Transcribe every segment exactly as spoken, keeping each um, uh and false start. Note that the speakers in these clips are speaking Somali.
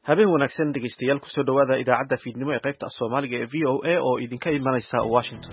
habeen wanaagsan dhegeystayaal ku soo dhawaada idaacadda fiidnimo ee qaybta Soomaaliga ee V O A oo idinka imanaysa Washington.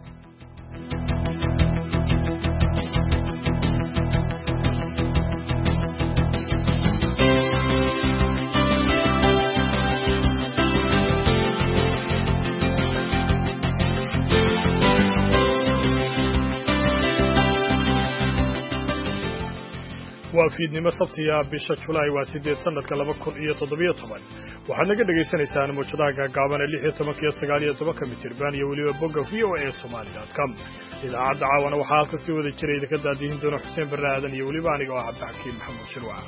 waa fiidnimo sabtiya bisha July waa sideed sanadka laba kun iyo toddoba toban waxaad naga dhageysanaysaan muujadaha gaagaaban ee lix iyo toban iyo sagaal iyo toban mitir iyo weliba bogga v o a somali dot com. idaacadda caawana waxaa halka sii wada jiray idinka daadihin doona Xuseen Barre Aadan iyo weliba aniga oo Cabdixakiim Maxamuud Shirwac.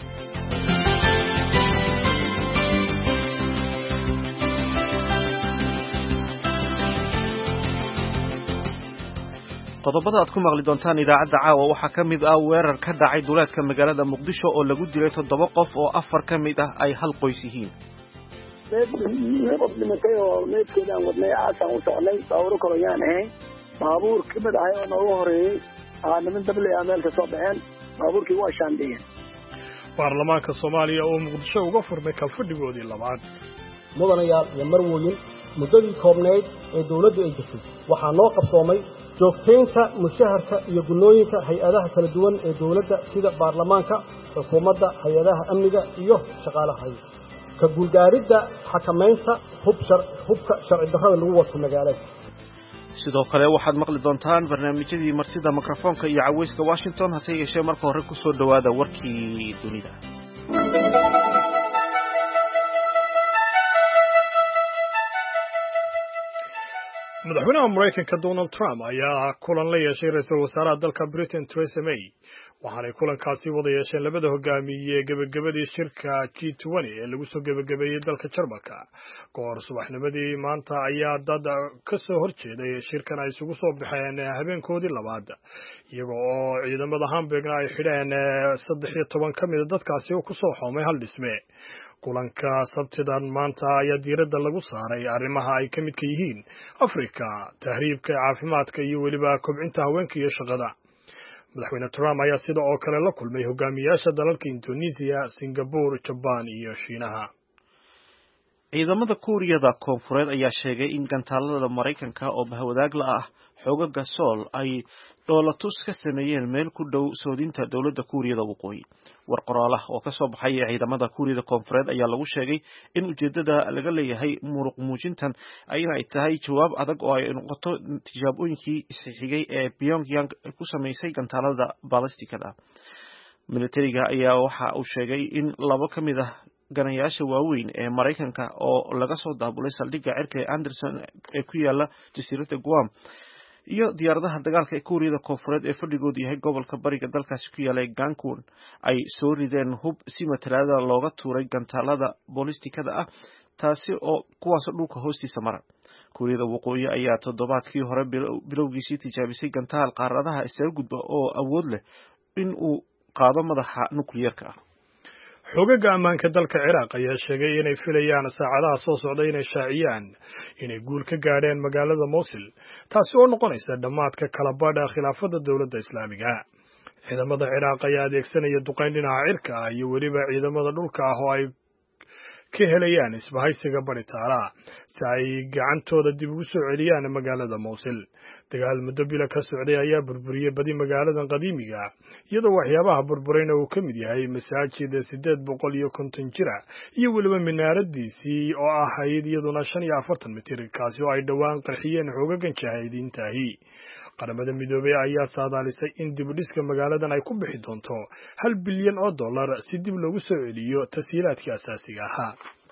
qodobada aad ku maqli doontaan idaacadda caawa waxaa ka mid ah weerar ka dhacay duleedka magaalada Muqdisho oo lagu dilay toddoba qof oo afar ka mid ah ay hal qoys yihiin. qof dhimatay oo meedkeedaan wadnay aasaan u socnay baabuur kale yaan ahayn baabuur ka mid ahay oo noogu horeeyey aa niman dable ah meel ka soo baxeen baabuurkii waa shaandhiyeen. baarlamaanka Soomaaliya oo Muqdisho uga furmay kalfadhigoodii labaad. mudanayaal iyo marwooyin muddadii koobnayd ee dawladdu ay jirtay waxaa noo qabsoomay joogtaynta mushaharka iyo gunnooyinka hay-adaha kala duwan ee dawladda sida baarlamaanka, xukuumadda, hay-adaha amniga iyo shaqaalaha ka guulgaaridda xakamaynta hubka sharci darrada lagu wato magaalada. sidoo kale waxaad maqli doontaan barnaamijyadii martida mikrofoonka iyo caweyska Washington hase yeeshee marka hore ku soo dhawaada warkii dunida. madaxweynaha Mareykanka Donald Trump ayaa kulan la yeeshay ra'iisul wasaaraha dalka Britain Theresa May waxaanay kulankaasi wada yeesheen labada hogaamiye gabagabadii shirka G twenty ee lagu soo gabagabeeyay dalka Jarmalka. goor subaxnimadii maanta ayaa dad ka soo horjeeday shirkan ay isugu soo baxeen habeenkoodii labaad iyaga oo ciidamada Hamburgna ay xidheen saddex iyo toban ka mid ah dadkaasi oo ku soo xoomay hal dhisme. kulanka sabtidan maanta ayaa diiradda lagu saaray arrimaha ay ka midka yihiin Afrika, tahriibka, caafimaadka iyo weliba kobcinta haweenka iyo shaqada. madaxweyne Trump ayaa sida oo kale la kulmay hogaamiyaasha dalalka Indonesia, Singapore, Japan iyo Shiinaha. ciidamada Kuuriyada Koonfureed ayaa sheegay in gantaalada Mareykanka oo bahwadaag la ah xoogagga Seoul ay dhoolatus ka sameeyeen meel ku dhow soodinta dowladda Kuuriyada Waqooyi. war qoraal ah oo ka soo baxay ciidamada Kuuriyada Koonfureed ayaa lagu sheegay in ujeedada laga leeyahay muruq muujintan ay tahay jawaab adag oo ay noqoto tijaabooyinkii isxigay ee Pyongyang ku sameysay gantaalada ballistikada. militariga ayaa waxa uu sheegay in laba ka mid ah ganayaasha waaweyn ee Mareykanka oo laga soo daabulay saldhigga cirka ee Anderson ee ku yaala jasiiradda Guam iyo diyaaradaha dagaalka ee Kuuriyada Koonfureed ee fadhigoodu yahay gobolka bariga dalkaasi ku yaala Gangwon ay soo rideen hub si matalaada looga tuuray gantaalada ballistikada ah taasi oo kuwaas dhulka hoostiisa mara. Kuuriyada Waqooyi ayaa toddobaadkii hore bilowgiisii tijaabisay gantaal qaaradaha isaga gudba oo awood leh in uu qaado madaxa nukliyeerka ah. xoogagga ammaanka dalka Ciraaq ayaa sheegay inay filayaan saacadaha soo socda inay shaaciyaan inay guul ka gaadheen magaalada Mosul taasi oo noqonaysa dhamaadka kala badha khilaafada dowladda Islaamiga. ciidamada Ciraaq ayaa adeegsanaya duqeyn dhinaca cirka ah iyo weliba ciidamada dhulka ah oo ay ka helayaan isbahaysiga baritaara si ay gacantooda dib ugu soo celiyaan magaalada Mosul. dagaal muddo bila ka socday ayaa burburiyay badi magaaladan qadiimiga iyadoo waxyaabaha burburayna uu ka mid yahay masaajid sideed boqol iyo konton jira iyo weliba minaaradiisii oo ahayd iyaduna shan iyo afartan mitir kaasi oo ay dhowaan qarxiyeen xoogaggan jahaa'idiintahi. qaramada midoobay ayaa saadaalisay in dib u dhiska magaaladan ay ku bixi doonto hal bilyan oo dollar si dib loogu soo celiyo tashiilaadkii asaasiga ahaa.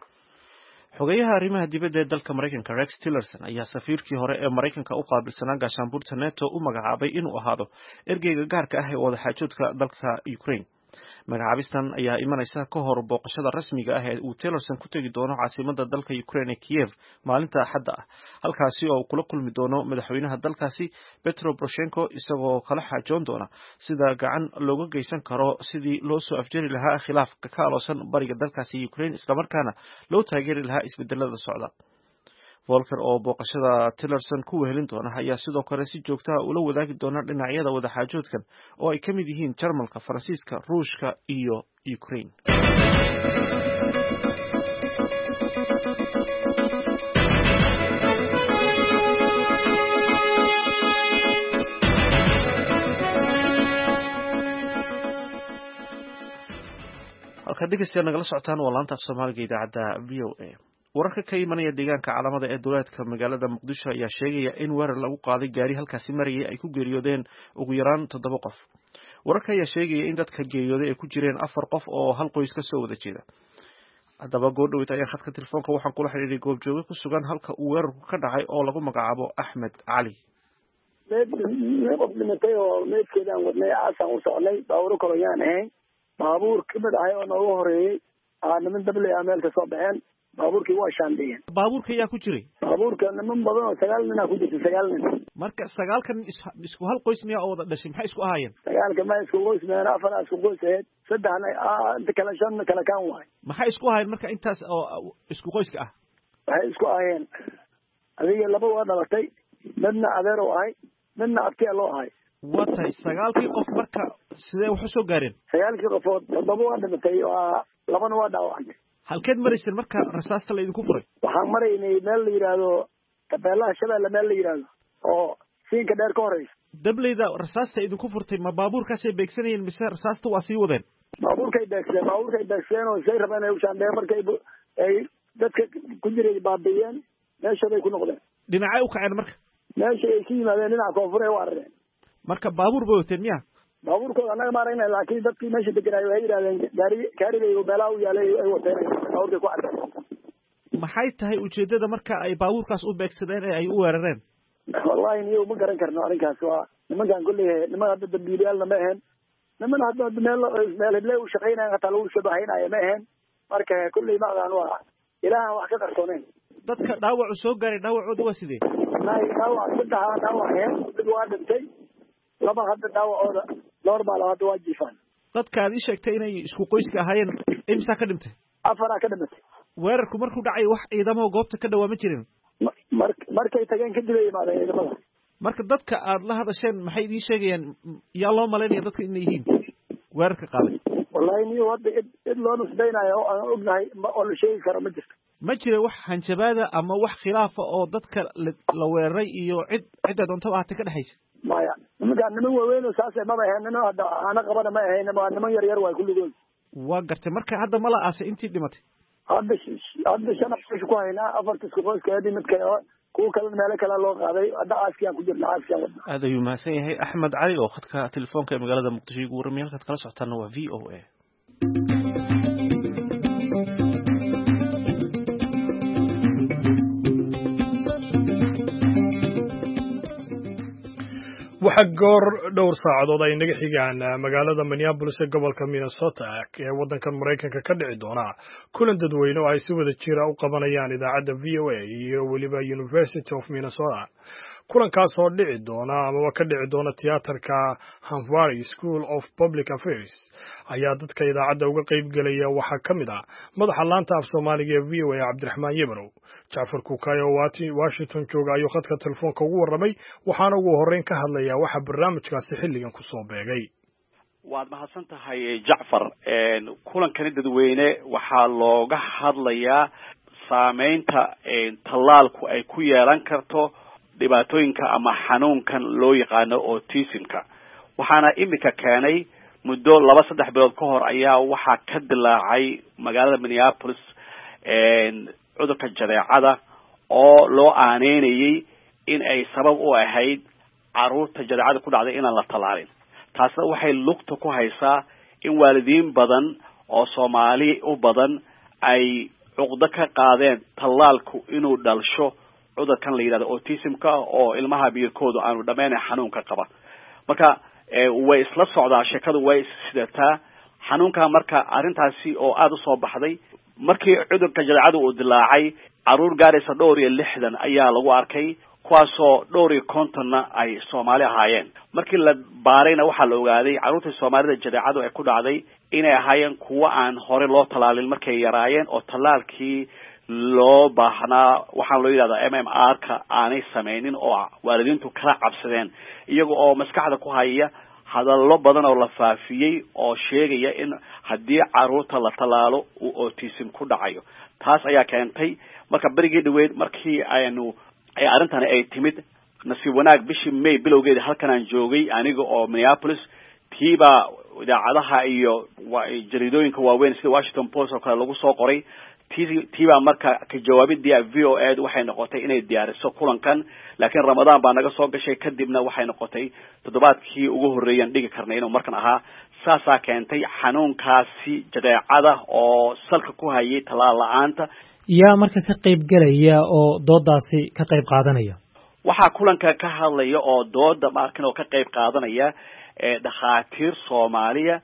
xogayaha arrimaha dibadda ee dalka Mareykanka Rex Tillerson ayaa safiirkii hore ee Mareykanka u qaabilsanaa gaashaanbuurta NATO u magacaabay inuu ahaado ergeyga gaarka ah ee wadaxaajoodka dalka Ukraine. magacaabistan ayaa imanaysa ka hor booqashada rasmiga ah ee uu Tillerson ku tagi doono caasimadda dalka Ukraine ee Kiev maalinta Axadda ah halkaasi oo uu kula kulmi doono madaxweynaha dalkaasi Petro Poroshenko isagoo kala xaajoon doona sida gacan looga geysan karo sidii loo soo afjari lahaa khilaafka ka aloosan bariga dalkaasi Ukraine isla markaana loo taageeri lahaa isbedelada socda. Volker oo booqashada Tillerson ku wehelin doona ayaa sidoo kale si joogto ah ula wadaagi doona dhinacyada wadaxaajoodkan oo ay ka mid yihiin Jarmalka, Faransiiska, Ruushka iyo Ukraine. halka dhegeystayaal nagala socotaan waa laanta af Soomaaliga idaacadda V O A. wararka ka imanaya deegaanka calaamada ee duleedka magaalada Muqdisho ayaa sheegaya in weerar lagu qaaday gaari halkaasi marayay ay ku geeriyoodeen ugu yaraan toddoba qof. wararka ayaa sheegaya in dadka geeriyooday ay ku jireen afar qof oo hal qoys ka soo wada jeeda. haddaba goordhowt ayaa khadka telefoonka waxaan kula xiriiray goobjooge ku sugan halka uu weerarku ka dhacay oo lagu magacaabo Axmed Cali. qof dhimatay oo meedkeedaan wadnay aasaan u socnay baawuro kaloyaan ahayn baabuur ka mid ahay oo noogu horeeyey aa niman dable a meel ka soo baxeen baabuurkii waa shaandhiyeen. baabuurka ayaa ku jiray baabuurka niman badan oo sagaal nin aa ku jirta sagaal nin. marka sagaalkan isku hal qoys miyaa oo wada dhashay maxay isku ahaayeen? sagaalka ma isku qoys meen afar isku qoys ahayd saddexna inta kale shan kale kaan waay. maxay isku ahaayeen marka intaas oo isku qoyska ah? waxay isku ahaayeen adiga laba waa dhalatay midna adeer oo ahay midna abtiya loo ahay. waa tahay sagaalkii qof marka sidee wax u soo gaareen? sagaalkii qofood toddoba waa dhimatay waa labana waa dhaawacantay. halkeed marayseen marka rasaasta la idinku furay? waxaan maraynay meel la yidhaahdo tabeelaha shabeelle meel la yidhaahdo oo siinka dheer ka horeysa. dableyda rasaasta idinku furtay ma baabuurkaasay beegsanayeen mise rasaasta waa sii wadeen? baabuurkay beegsadeen baabuurkay beegsadeen oo say rabeen ay ushaandheen markay ay dadka ku jiray baabiiyeen meeshooday ku noqdeen. dhinacay u kaceen marka? meesha ay ka yimaadeen dhinaca koonfur ay u arareen. marka baabuur bay wateen miya? baabuurkooda annaga ma aragnay laakiin dadkii meesha deganaayo waxay yidhahdeen gaari gaarigay meelaha u yaalay ay wateen baabuurkay ku cadeen. maxay tahay ujeedada marka ay baabuurkaas u beegsadeen ee ay u weerareen? wallahi niyo ma garan karno arrinkaas. waa nimankaan kulley niman hadda dambiilayaalna ma ahayn niman hadda meel meel heble u shaqaynayan hataa lagu shabahaynaayo ma ahayn. marka kulley ma aqaan waa ilaahan wax ka qarsooneyn. dadka dhaawacu soo gaaray dhaawacooda waa sidee? wallahi dhaawac saddexa dhaawac ahayn mid waa dhintay laba hadda dhaawacooda normal hadda waa jiifaan. dadka aad ii sheegtay inay isku qoyska ahaayeen imsaa ka dhintay? afaraa ka dhimatay. weerarku markuu dhacay wax ciidamo goobta ka dhawaa ma jirin? mar markay tageen kadib ay yimaadeen ciidamada. marka dadka aad la hadasheen maxay idiin sheegayaan yaa loo malaynaya dadka inay yihiin weerarka qaaday? wallahi niyo hadda id id loo nusbaynayo oo aan ognahay oo la sheegi karo ma jirto. ma jira wax hanjabaada ama wax khilaafa oo dadka la weeraray iyo cid cidda doontaba ahaatay ka dhexaysa? maya nimankaan niman waaweyn oo saase maba ahayn niman hadda aana qabana ma ahayn waa niman yar yar waay kulligood. waa gartay marka hadda mala aasay intii dhimatay? hadda hadda shan afsha ku haynaa afarta isku qoyskeedii mid kale kuwa kalena meelo kale loo qaaday hadda aaskiyaan ku jirna aaskiyaan wadna. aad ayuu mahadsan yahay Axmed Cali oo khadka telefoonka ee magaalada Muqdisho igu warramay. halkaad kala socotaana waa V O A. waxaa goor dhowr saacadood ay naga xigaan magaalada Minneapolis ee gobolka Minnesota ee waddankan Maraykanka ka dhici doona kulan dadweyne oo ay si wada jira u qabanayaan idaacadda V O A iyo weliba University of Minnesota. kulankaas oo dhici doona ama ka dhici doona tiyaatarka Hampshire School of Public Affairs ayaa dadka idaacadda uga qayb galaya waxaa ka mid ah madaxa laanta af Soomaaliga ee V O A Cabdiraxmaan Yebrow. Jacfar Kukay oo Washington jooga ayuu khadka telefoonka ugu warramay waxaana ugu horreyn ka hadlaya waxa barnaamijkaasi xilligan ku soo beegay. waad mahadsan tahay Jacfar. kulankani dadweyne waxaa looga hadlayaa saameynta tallaalku ay ku yeelan karto dhibaatooyinka ama xanuunkan loo yaqaano autismka. waxaana imika keenay muddo laba saddex bilood ka hor ayaa waxaa ka dilaacay magaalada Minneapolis cudurka jadeecada oo loo aaneynayay in ay sabab u ahayd caruurta jadeecada ku dhacday inaan la tallaalin. taasna waxay lugta ku haysaa in waalidiin badan oo Soomaali u badan ay cuqdo ka qaadeen tallaalku inuu dhalsho cudurkan la yiraahdo autismka oo ilmaha biirkoodu aanu dhameyn xanuunka qaba. marka way isla socdaa sheekadu way sidataa xanuunka. marka arintaasi oo aad u soo baxday markii cudurka jadeecada uu dilaacay caruur gaaraysa dhowr iyo lixdan ayaa lagu arkay kuwaasoo dhowr iyo kontonna ay Soomaali ahaayeen. markii la baarayna waxaa la ogaaday caruurta Soomaalida jadeecadu ay ku dhacday inay ahaayeen kuwa aan hore loo tallaalin markay yaraayeen oo tallaalkii loo baahnaa waxaan loo yiraahdaa M M R ka aanay sameynin oo waalidiintu kala cabsadeen iyaga oo maskaxda ku haya hadallo badan oo la faafiyay oo sheegaya in haddii caruurta la tallaalo uu autism ku dhacayo. taas ayaa keentay marka berigii dhaweyd markii aynu ay arintani ay timid nasiib wanaag bishii May bilowgeeda halkan aan joogay aniga oo Minneapolis tiiba idaacadaha iyo jaridooyinka waaweyn sida Washington Post oo kale lagu soo qoray tiiba marka ka jawaabidii V O A waxay noqotay inay diyaariso kulankan laakiin Ramadan baa naga soo gashay kadibna waxay noqotay toddobaadkii ugu horeeyay dhigi karnay inuu markan ahaa saasa keentay xanuunkaasi jadeecada oo salka ku hayay talaal la'aanta. yaa marka ka qayb galaya oo doodaasi ka qayb qaadanaya waxa kulanka ka hadlaya oo dooda markan oo ka qayb qaadanaya ee dhakhaatiir Soomaaliya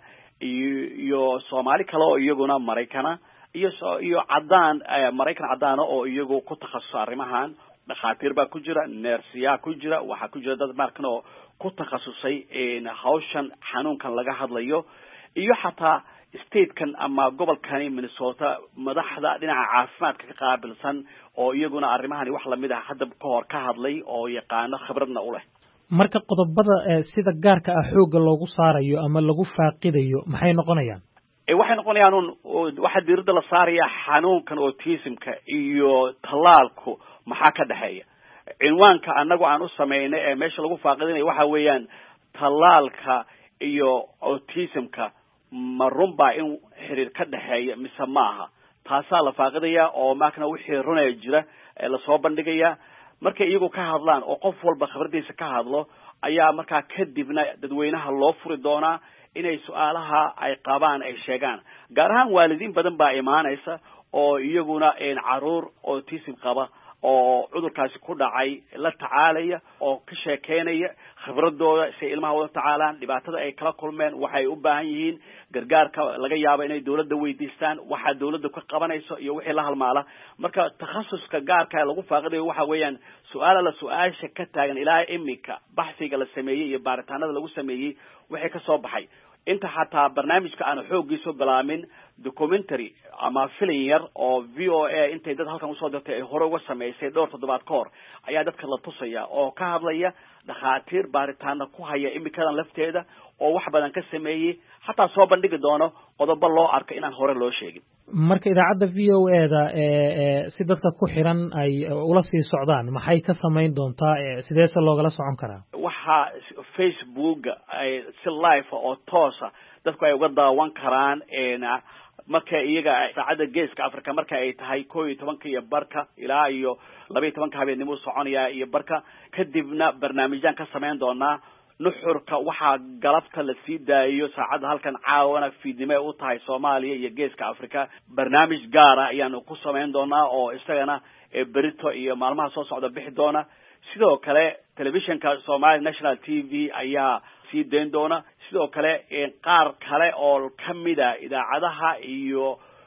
iyo Soomaali kale oo iyaguna Mareykan iyo iyo cadaan Mareykan cadaan oo iyagu ku takhasusay arrimahan dhakhaatiir baa ku jira neersiya ku jira waxa ku jira dad markan oo ku takhasusay in hawshan xanuunkan laga hadlayo iyo xataa state-kan ama gobolkani Minnesota madaxda dhinaca caafimaadka ka qaabilsan oo iyaguna arrimahan wax lamid ah hadda ka hor ka hadlay oo yaqaan khibradna u leh. marka qodobada sida gaarka ah xooga loogu saarayo ama lagu faaqidayo maxay noqonayaan ee waxay noqonayaan waxa diirada la saaraya xanuunkan autismka iyo talaalku maxaa ka dhaxeeya cinwaanka anagu aan u sameeynay ee meesha lagu faaqidinay waxa weeyaan talaalka iyo autismka marunba in xiriir ka dhaxeeya mise maaha taasa la faaqidaya oo maakna wixii runay jira ee la soo bandhigaya marka iyagu ka hadlaan oo qof walba khibradiisa ka hadlo ayaa marka kadibna dadweynaha loo furi doonaa inay su'aalaha ay qabaan ay sheegaan gaar ahaan waalidiin badan baa imaanaysa oo iyaguna in caruur autism qaba oo cudurkaasi ku dhacay la tacaalaya oo ka sheekeynaya khibradooda si ilmaha wada tacaalaan dhibaatada ay kala kulmeen waxay u baahan yihiin gargaarka laga yaabo inay dawladda weydiistaan waxa dawladda ka qabanayso iyo wixii la halmaala marka takhasuska gaarka lagu faaqidayo waxa weeyaan su'aala la su'aasha ka taagan ilaa imika baxsiga la sameeyay iyo baaritaanada lagu sameeyay wixii ka soo baxay inta xataa barnaamijka aan xoogiiso bilaamin documentary ama film yar oo V O A intay dad halkan usoo dirtay ay hore uga sameysay dhowr toddobaad ka hor ayaa dadka la tusaya oo ka hadlaya dhakhaatiir baaritaana ku haya imikadan lafteeda oo wax badan ka sameeyay xataa soo bandhigi doono qodobo loo arko inaan hore loo sheegin marka idaacadda V O A da ee si dadka ku xiran ay ula sii socdaan maxay ka sameyn doontaa sidee se loogala socon karaa waxa Facebook ay si live oo toosa dadku ay uga daawan karaan een marka iyaga saacada geeska Afrika marka ay tahay koob iyo toban iyo barka ilaa iyo laba iyo toban habeenimo soconaya iyo barka kadibna barnaamijyan ka sameyn doonaa nuxurka waxa galabta la sii daayo saacada halkan caawana fiidnimo u tahay Soomaaliya iyo geeska Afrika barnaamij gaar ah ayaan ku sameyn doonaa oo isagana berito iyo maalmaha soo socda bixi doona sidoo kale telefishinka Somali National T V ayaa sii deyn doona sidoo kale qaar kale oo kamida idaacadaha iyo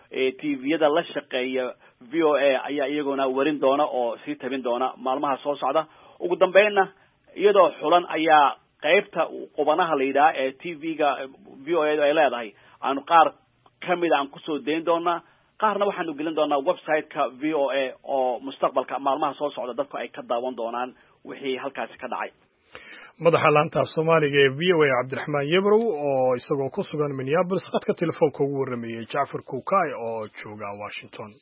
T V-yada la shaqeeya V O A ayaa iyaguna warin doona oo sii tabin doona maalmaha soo socda ugu dambeynna iyadoo xulan ayaa qaybta qubanaha la yiraahdo ee T V-ga V O A ay leedahay aan qaar kamid aan ku soo deyn doona qaarna waxaanu gelin doonaa website-ka V O A oo mustaqbalka maalmaha soo socda dadku ay ka daawan doonaan wixii halkaas ka dhacay madaxa laanta Soomaaliga ee V O A Cabdiraxmaan Yebrow oo isagoo ku sugan Minneapolis khadka telefoonka ugu waramayay Jacfar Kuukay oo jooga Washington.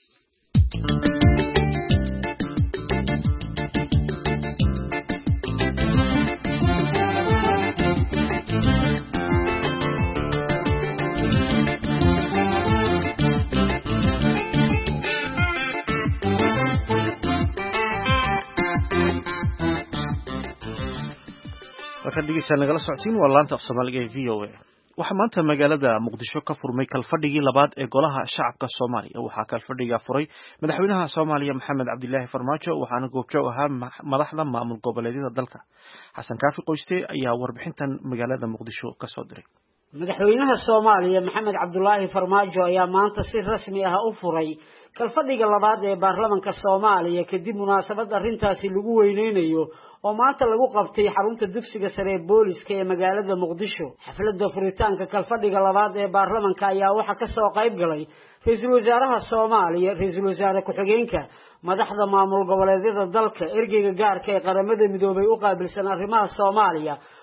marka dhigaysan nagala socotiin waa laanta af Soomaaliga ee V O A waxa maanta magaalada Muqdisho ka furmay kalfadhigii labaad ee golaha shacabka Soomaaliya waxa kalfadhiga furay madaxweynaha Soomaaliya Maxamed Cabdilaahi Farmaajo waxaana goobjoog ahaa madaxda maamul goboleedyada dalka Xasan Kaafi Qoyste ayaa warbixintan magaalada Muqdisho ka soo diray madaxweynaha Soomaaliya Maxamed Cabdilaahi Farmaajo ayaa maanta si rasmi ah u furay kalfadhiga labaad ee baarlamaanka Soomaaliya kadib munaasabad arintaasi lagu weyneynayo oo maanta lagu qabtay xarunta dugsiga sare ee booliska ee magaalada Muqdisho xafladda furitaanka kalfadhiga labaad ee baarlamaanka ayaa waxa ka soo qayb galay ra'iisul wasaaraha Soomaaliya ra'iisul wasaare ku-xigeenka madaxda maamul goboleedyada dalka ergeyga gaarka ee qaramada midoobay u qaabilsan arrimaha Soomaaliya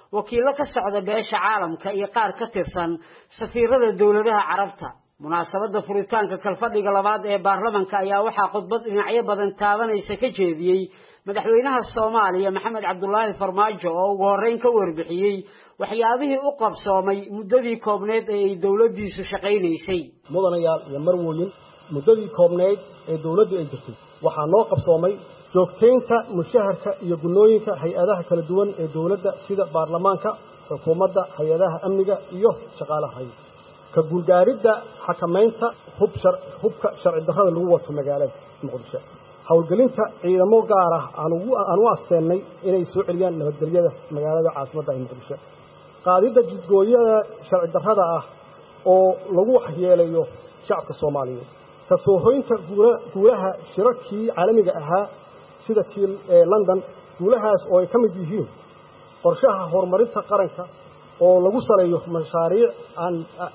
wakiilo ka socda beesha caalamka iyo qaar ka tirsan safiirada dawladaha carabta munaasabada furitaanka kalfadhiga labaad ee baarlamaanka ayaa waxaa khudbad dhinacyo badan taabanaysa ka jeediyey madaxweynaha Soomaaliya Maxamed Cabdullaahi Farmaajo oo ugu horeyn ka warbixiyay waxyaabihii u qabsoomay muddadii koobneed ee dawladdiisu shaqaynaysay mudanayaal iyo marwooyin muddadii koobneed ee dawladdu ay jirtay waxaa noo qabsoomay joogteynta mushaharka iyo gunooyinka hay'adaha kala duwan ee dawladda sida baarlamaanka xukuumadda hay'adaha amniga iyo shaqaalaha ka guulgaaridda xakamaynta hubka sharci darrada lagu wato magaalada Muqdisho hawlgelinta ciidamo gaar ah aan u asteennay inay soo celiyaan nabadgelyada magaalada caasimadda Muqdisho qaadida jidgooyada sharci darrada ah oo lagu waxyeelayo shacabka Soomaaliyeed ka soo hoynta guulaha shirarkii caalamiga ahaa sida kii London guulahaas oo ay ka mid yihiin qorshaha horumarinta qaranka oo lagu saleeyo mashaariic aan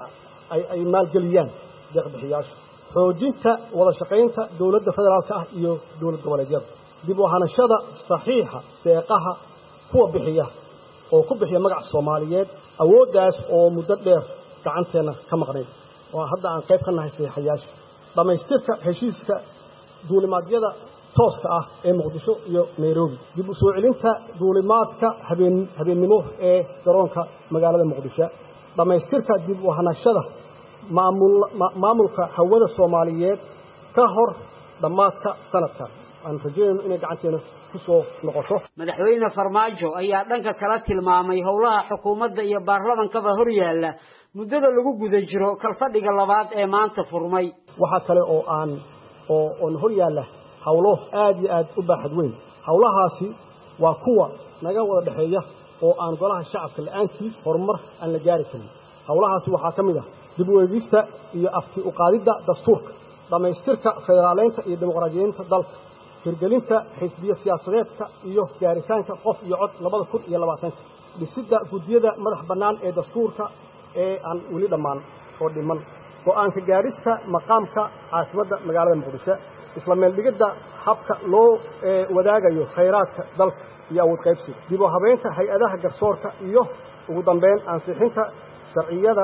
ay maalgeliyaan deeq-bixiyaasha xoojinta wada shaqaynta dawladda federaalka ah iyo dawlad goboleedyada dib u hanashada saxiixa deeqaha kuwa bixiya oo ku bixiya magaca Soomaaliyeed awooddaas oo muddo dheer gacanteena ka maqnay oo hadda aan qayb ka nahay saxiixayaasha dhamaystirka heshiiska duulimaadyada tooska ah ee Muqdisho iyo Nairobi dib u soo celinta duulimaadka habeen habeennimo ee garoonka magaalada Muqdisho dhamaystirka dib u hanashada maamul maamulka hawada Soomaaliyeed ka hor dhamaadka sanadka aan rajayno inay gacanteena ku soo noqoto madaxweyne Farmaajo ayaa dhanka kala tilmaamay howlaha xukuumadda iyo baarlamaanka hor yaala muddada lagu guda jiro kalfadhiga labaad ee maanta furmay waxa kale oo aan oo on hor yaala hawlo aad iyo aad u baaxad weyn hawlahaasi waa kuwa naga wada dhaxeeya oo aan golaha shacabka la'aantiis horumar aan la gaari karin hawlahaasi waxa kamid ah dib u eegista iyo afti u qaadida dastuurka dhamaystirka federaaleynta iyo dimuqraadiyeynta dalka hirgelinta xisbiya siyaasadeedka iyo gaaritaanka qof iyo cod labada kun iyo labaatan dhisidda gudiyada madax bannaan ee dastuurka ee aan weli dhammaan oo dhiman go'aanka gaarista maqaamka caasimadda magaalada Muqdisho isla meel dhigida habka loo wadaagayo khayraadka dalka iyo awood qaybsiga dib u habeynta hay'adaha garsoorka iyo ugu dambeyn ansixinta sharciyada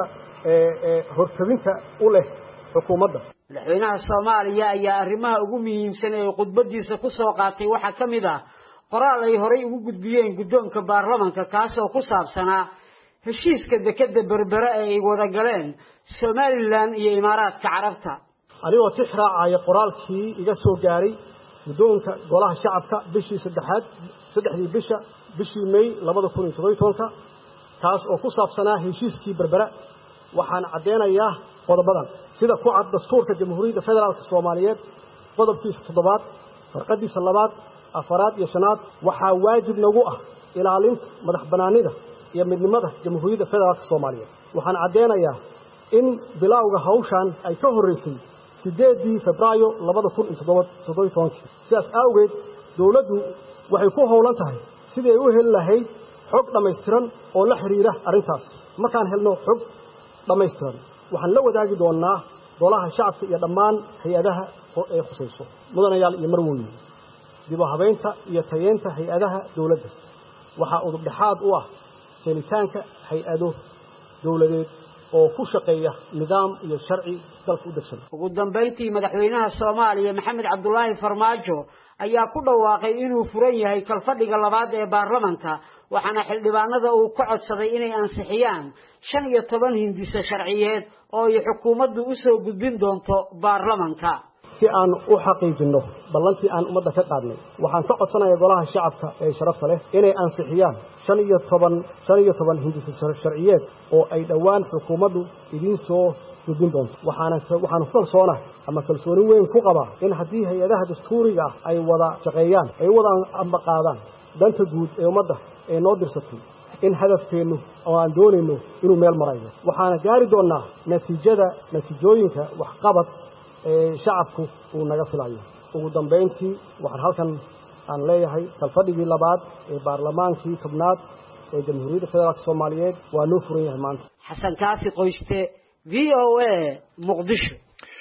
ee hortabinta u leh xukuumadda madaxweynaha Soomaaliya ayaa arrimaha ugu muhiimsan ee khudbadiisa ku soo qaatay waxa kamid ah qoraal ay horay ugu gudbiyeen guddoonka baarlamaanka kaas oo ku saabsanaa heshiiska dekada berbera ee ay wada galeen Somaliland iyo Imaaraadka Carabta anigoo tixraacaya qoraalkii iga soo gaaray guddoonka golaha shacabka bishii saddexaad saddexdii bisha bishii May laba kun iyo toban iyo toban kaas oo ku saabsanaa heshiiskii berbera waxaan cadeynayaa qodobadan sida ku cad dastuurka jamhuuriyadda federaalka Soomaaliyeed qodobkiisa toddobaad farqadiisa labaad afaraad iyo shanaad waxaa waajib nagu ah ilaalinta madax banaanida iyo midnimada jamhuuriyadda federaalka Soomaaliyeed waxaan cadeynayaa in bilowga hawshan ay ka horeysay sideedii Febraayo laba kun iyo toddoba iyo toban sidaas awgeed dawladdu waxay ku howlan tahay sidii ay u heli lahayd xog dhameystiran oo la xiriira arrintaas markaan helno xog dhameystiran waxaan la wadaagi doonaa golaha shacabka iyo dhammaan hay'adaha ee khusayso mudanayaal iyo marwooyin dib u habeynta iyo tayeenta hay'adaha dawladda waxa uu dhexaad u ah helitaanka hay'ado dawladeed oo ku shaqeeya nidaam iyo sharci dalka u degsan ugu dambeyntii madaxweynaha Soomaaliya Maxamed Cabdullaahi Farmaajo ayaa ku dhawaaqay inuu furan yahay kalfadhiga labaad ee baarlamaanka waxaana xildhibaanada uu ku codsaday inay ansixiyaan shan iyo toban hindise sharciyeed oo ay xukuumaddu u soo gudbin doonto baarlamaanka si aan u xaqiijino ballantii aan ummadda ka qaadnay waxaan ka codsanayaa golaha shacabka ee sharafta leh inay ansixiyaan shan iyo toban shan iyo toban hindise sharciyeed oo ay dhawaan xukuumaddu idin soo gudbin doonto waxaana waxaan kalsoonahay ama kalsooni weyn ku qabaa in haddii hay'adaha dastuuriga ah ay wada shaqeeyaan ay wada amba qaadaan danta guud ee ummadda ee noo dirsatay in hadafkeenu oo aan doonayno inuu meel marayo waxaana gaari doonaa natiijada natiijooyinka wax qabad ee shacabku uu naga filayo ugu dambeyntii waxaan halkan aan leeyahay kalfadhigii labaad ee baarlamaankii tobnaad ee jamhuuriyadda federaalka Soomaaliyeed waa noo furan yahay maanta xasan kaafi qoyste V O A Muqdisho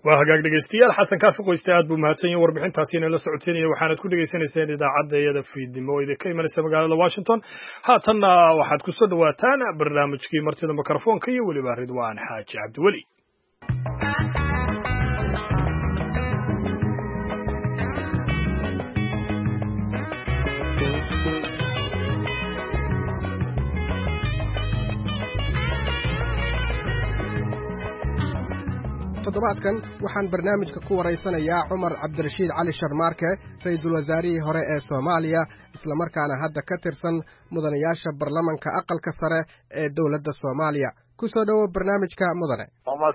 waa hagaag dhegeystayaal xasan kaafi qoyste aad buu mahadsan yahay warbixintaasi inay la socoteynaya waxaanad ku dhegeysanayseen idaacadda iyada fiidnimo oo idinka imanaysa magaalada Washington haatanna waxaad ku soo dhawaataan barnaamijkii martida mikrofoonka iyo weliba Ridwaan Xaaji Cabdiweli toddobaadkan waxaan barnaamijka ku waraysanayaa Cumar Cabdirashiid Cali Sharmaarke ra'iisul wasaarihii hore ee Soomaaliya isla markaana hadda ka tirsan mudanayaasha baarlamaanka aqalka sare ee dawladda Soomaaliya ku soo dhawo barnaamijka mudane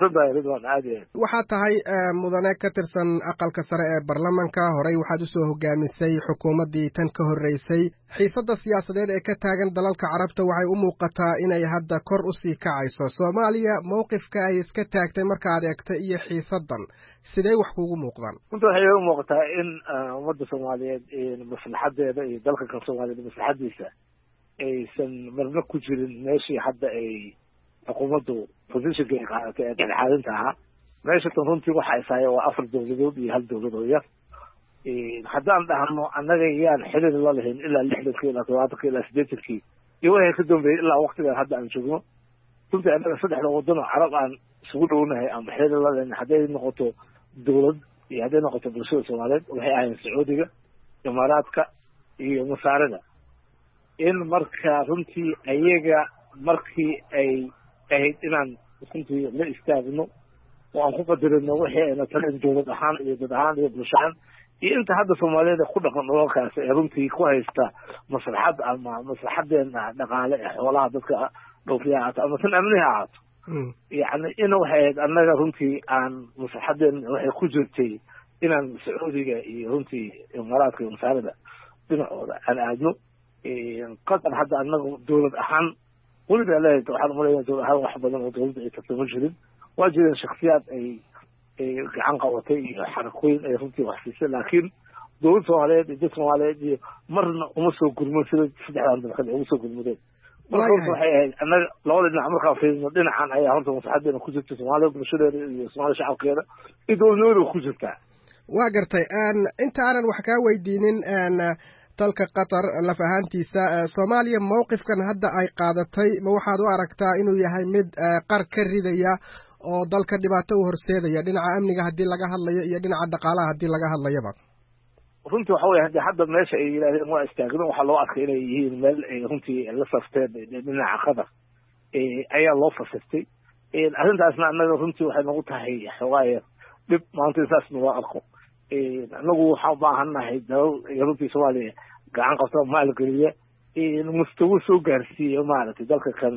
waxaa tahay mudane ka tirsan aqalka sare ee baarlamaanka horey waxaad u soo hogaamisay xukuumaddii tan ka horreysay xiisadda siyaasadeed ee ka taagan dalalka carabta waxay u muuqataa inay hadda kor u sii kacayso Soomaaliya mowqifka ay iska taagtay markaad eegtay iyo xiisaddan sidee wax kuugu muuqdaan runta waxay u muuqataa in ummadda Soomaaliyeed maslaxadeeda iyo dalka kan Soomaaliyeed maslaxadiisa aysan marna ku jirin meeshii hadda ay xukuumaddu positionka ay qaadatay ee dhexdhexaadinta ahaa meesha tan runtii waxa ay tahay waa afar dowladood iyo hal dowlad oo yar haddaan dhahno annaga yaan xiriir la lahayn ilaa lixdankii ilaa toddobaatanki ilaa siddeetankii iyo waxay ka dambeeyey ilaa waqtigan hadda aan joogno runtii annaga saddexda waddan oo carab aan isugu dhownahay ama xiriir la lahayn hadday noqoto dowlad iyo hadday noqoto bulshada Soomaaliyeed waxay ahayn Sacuudiga Imaaraadka iyo Masaarida in marka runtii ayaga markii ay ahayd inaan runtii la istaagno oo aan ku qadarino wixii ayna tarin dowlad ahaan iyo dad ahaan iyo bulsho ahaan iyo inta hadda Soomaaliyeed ku dhaqan nololkaas ee runtii ku haysta maslaxad ama maslaxadeena dhaqaale ee xoolaha dadka dhoofiyaha ama tan amniga ahaato yacni in waxay ahayd annaga runtii aan maslaxadeena waxay ku jirtay inaan Sacuudiga iyo runtii Imaaraadka iyo Masaarida dhinacooda aan aadno qatar hadda annaga dowlad ahaan weliba leeyahay waxaan umaleeyaa dowlad ahaan wax badan oo dowladda ay tartamo jirin waa jireen shakhsiyaad ay ay gacan qabatay iyo xarakooyin ay runtii wax siisay laakiin dowladda Soomaaliyeed iyo dadka Soomaaliyeed iyo marna uma soo gurmo sida saddexdan dalka ugu soo gurmadeen marka waxay ahayd annaga labada dhinac markaa fiirino dhinacan ayaa horta maslaxadeena ku jirta Soomaaliya bulshadeeda iyo Soomaaliya shacabkeeda iyo dowladnimada ku jirta waa gartay inta aanan wax kaa weydiinin dalka Qatar laf ahaantiisa Soomaaliya mowqifkan hadda ay qaadatay ma waxaad u aragtaa inuu yahay mid qar ka ridaya oo dalka dhibaato u horseedaya dhinaca amniga haddii laga hadlayo iyo dhinaca dhaqaalaha haddii laga hadlayaba runtii waxa weeye haddii hadda meesha ay yidhaahdeen waa istaagno waxaa loo arkay inay yihiin meel ay runtii la safteen dhinaca Qatar ayaa loo fasirtay arrintaasna annaga runtii waxay nagu tahay xogaaye dhib maanta saas noo arko anagu waxaan u baahannahay dalal runtii Soomaaliya gacan qabta maalgeliya mustawa soo gaarsiiyo maaragtay dalka kan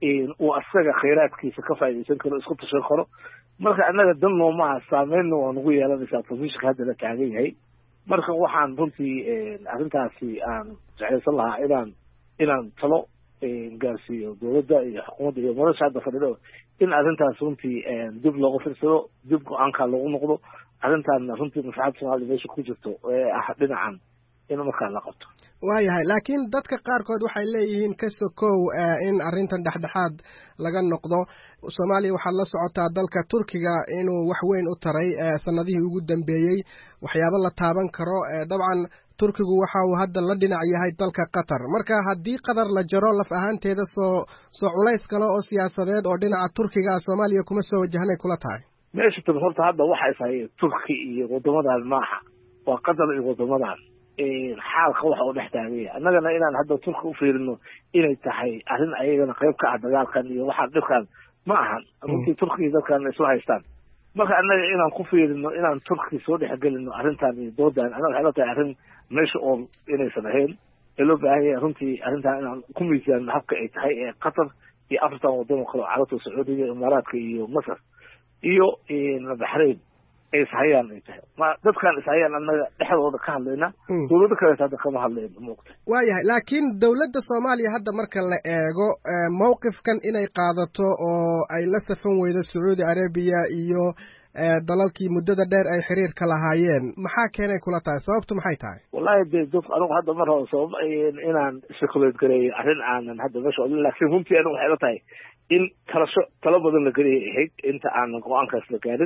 uu asaga khayraadkiisa ka faa'iideysan karo isku tashan karo marka annaga dan noomaha saameynna waa nagu yeelanaysaa positionka hadda la taagan yahay marka waxaan runtii arrintaasi aan jeclaysan lahaa inaan inaan talo gaarsiiyo dowladda iyo xukuumadda iyo nolosha hadda fadhido in arrintaas runtii dib loogu fiirsado dib go-aanka loogu noqdo arrintan runtii maslaxadda Soomaaliya meesha ku jirto ee ah dhinacan in markaa la qabto waayahay laakiin dadka qaarkood waxay leeyihiin ka sokow in arrintan dhexdhexaad laga noqdo Soomaaliya waxaad la socotaa dalka Turkiga inuu wax weyn u taray sanadihii ugu dambeeyey waxyaabo la taaban karo dabcan Turkigu waxa uu hadda la dhinac yahay dalka Qatar marka haddii Qatar la jaro laf ahaanteeda soo soo culays kale oo siyaasadeed oo dhinaca Turkiga Soomaaliya kuma soo wajahnay kula tahay meesha tan horta hadda waxay tahay Turki iyo wadamadan maaha waa Qatar iyo wadamadan xaalka waxa uu dhex taagaya annagana inaan hadda Turki u fiirino inay tahay arrin ayagana qayb ka ah dagaalkan iyo waxa dhibkan ma ahan runtii Turki dadkan isla haystaan marka annaga inaan ku fiirino inaan Turki soo dhexgelino arrintan iyo doodan annaga waxay la tahay arrin meesha oo inaysan ahayn ee loo baahan yahay runtii arrintan inaan ku miisaan habka ay tahay ee Qatar iyo afartan waddan oo kale oo carabta Sacuudiga Imaaraadka iyo Masar iyo Bahrain ay sahayaan ay tahay ma dadkan isahayaan annaga dhexdooda ka hadlayna dowladda kale hadda kama hadlayno muuqata waayahay laakiin dowladda Soomaaliya hadda marka la eego mowqifkan inay qaadato oo ay la safan weydo Saudi Arabia iyo dalalkii muddada dheer ay xiriirka lahaayeen maxaa keenay kula tahay sababtu maxay tahay wallahi dee dad anigu hadda mar hore sabab inaan shaqaleed gareeyo arrin aanan hadda meesha olin laakiin runtii anigu waxay la tahay in talasho talo badan la gareeyay ahayd inta aanan go-aankaas la gaarin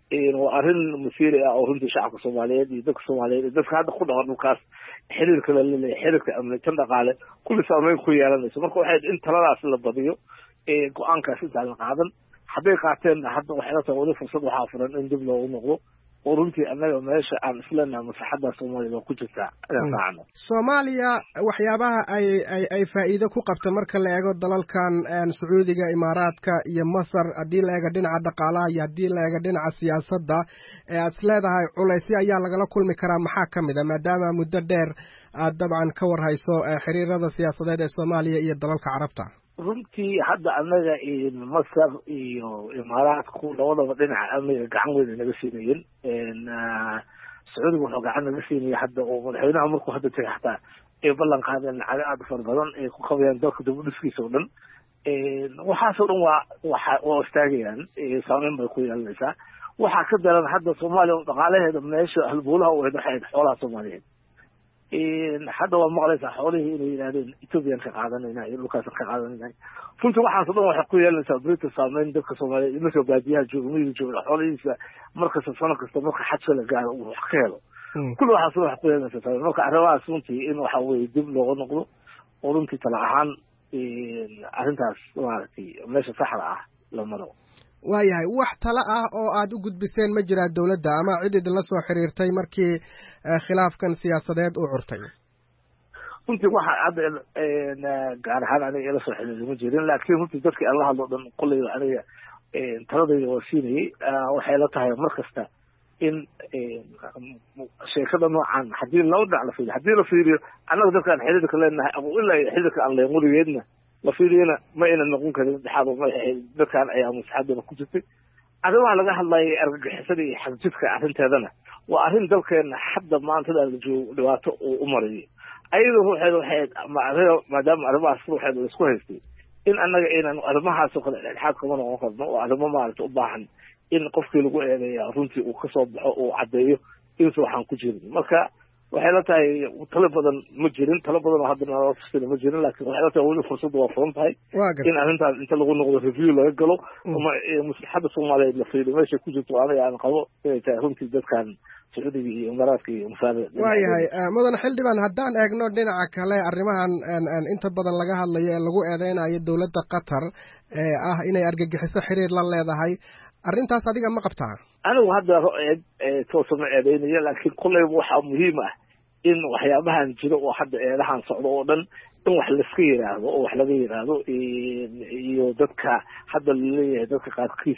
waa arrin masiiri ah oo runtii shacabka Soomaaliyeed iyo dadka Soomaaliyeed dadka hadda ku dhaqan dhulkaas xiriirka la leeyahay xiriirka amni tan dhaqaale kulli saameyn ku yeelanayso marka waxay in taladaas la badiyo ee go'aankaas inta la qaadan hadday qaateen hadda waxay la tahay wali fursad waxa furan in dib loogu noqdo oo runtii annaga meesha aan islana masaxada Soomaaliya ku jirta raacno Soomaaliya waxyaabaha ay ay ay faa'iido ku qabto marka la eego dalalkan Sacuudiga Imaaraadka iyo Masar hadii la eego dhinaca dhaqaalaha iyo hadii la eego dhinaca siyaasadda ee aad leedahay culays ayaa laga kulmi karaa maxaa kamid ah maadaama muddo dheer aad dabcan ka war hayso xiriirada siyaasadeed ee Soomaaliya iyo dalalka Carabta runtii hadda annaga in Masar iyo Imaaraadku labadaba dhinaca amniga gacan weyn naga siinayeen in Sacuudiga wuxuu gacan naga siinayay hadda oo madaxweynaha markuu hadda tagay xataa ee ballan qaadeen cadaad far badan ee ku qabayaan dalka dibudhiskiisa oo dhan ee waxaas oo dhan waa waxa oo istaagayaan ee saameyn bay ku yeelanaysaa waxa ka daran hadda Soomaaliya dhaqaalaheeda meesha halbuulaha oo waxay xoolaha Soomaaliyeed in hadda waa maqlaysaa xoolihii inay yiraahdeen Ethiopia ka qaadanayna iyo dhulkaas ka qaadanayna runtii waxaas oo dhan waxa ku yeelanaysaa Britain saameyn dadka Soomaaliyeed inta baadiyaha joogmiyada jooga xoolihiisa markasta sano kasta marka xajka la gaaro uu wax ka helo kullu waxaas waxa ku yeelanaysaa marka arrimahaas runtii in waxa weeye dib looga noqdo oo runtii tala ahaan in arrintaas maaragtay meesha saxda ah la maro waayahay wax tala ah oo aad u gudbiseen ma jiraa dawladda ama cid idin la soo xiriirtay markii khilaafkan siyaasadeed uu curtay runtii waxa hadda gaar ahaan aniga la soo xiriiray ma jirin laakiin runtii dadkii aan la hadlo dhan qolley aniga taladayda waa siinayay waxay la tahay mar kasta in sheekada noocan haddii loo dhac la fiiriyo haddii la fiiriyo annaga dadkaan xiriirka leenahay ama ilaa xiriirka aan leen weligeedna la fiiriyana ma aynan noqon karin dhexaad oo dadkaan ayaa masaxadana ku jirtay arrimaha laga hadlayay argagixisada iyo xadjidka arrinteedana waa arrin dalkeena hadda maantada la joogo dhibaato uu u marayay ayadoo ruuxeeda waxay maadaama arrimahaas ruuxeeda la isku haystay in annaga aynan arrimahaas oo kale dhexaad kama noqon karno oo arrimo maaragta u baahan in qofkii lagu eedeeya runtii uu kasoo baxo uu caddeeyo insa waxaan ku jirin marka waxay la tahay talo badan ma jirin talo badan oo hadda nala tusina ma jirin laakiin waxay la tahay weli fursadda waa furan tahay in arrintaas inta lagu noqdo review laga galo ama maslaxadda Soomaaliyeed la fiiriyo meesha ku jirto aniga aan qabo inay tahay runtii dadkan Sacuudiga iyo Imaaraadka iyo Masar waayahay mudan xildhibaan haddaan eegno dhinaca kale arrimahan inta badan laga hadlayo ee lagu eedeynayo dawladda Qatar ee ah inay argagixiso xiriir la leedahay arrintaas adiga ma qabtaa anigu hadda toosama eedeynayo laakiin kulleyba waxaa muhiim ah in waxyaabahan jiro oo hadda eedahan socdo oo dhan in wax laiska yiraahdo oo wax laga yiraahdo iyo dadka hadda laleeyahay dadka qaarkiis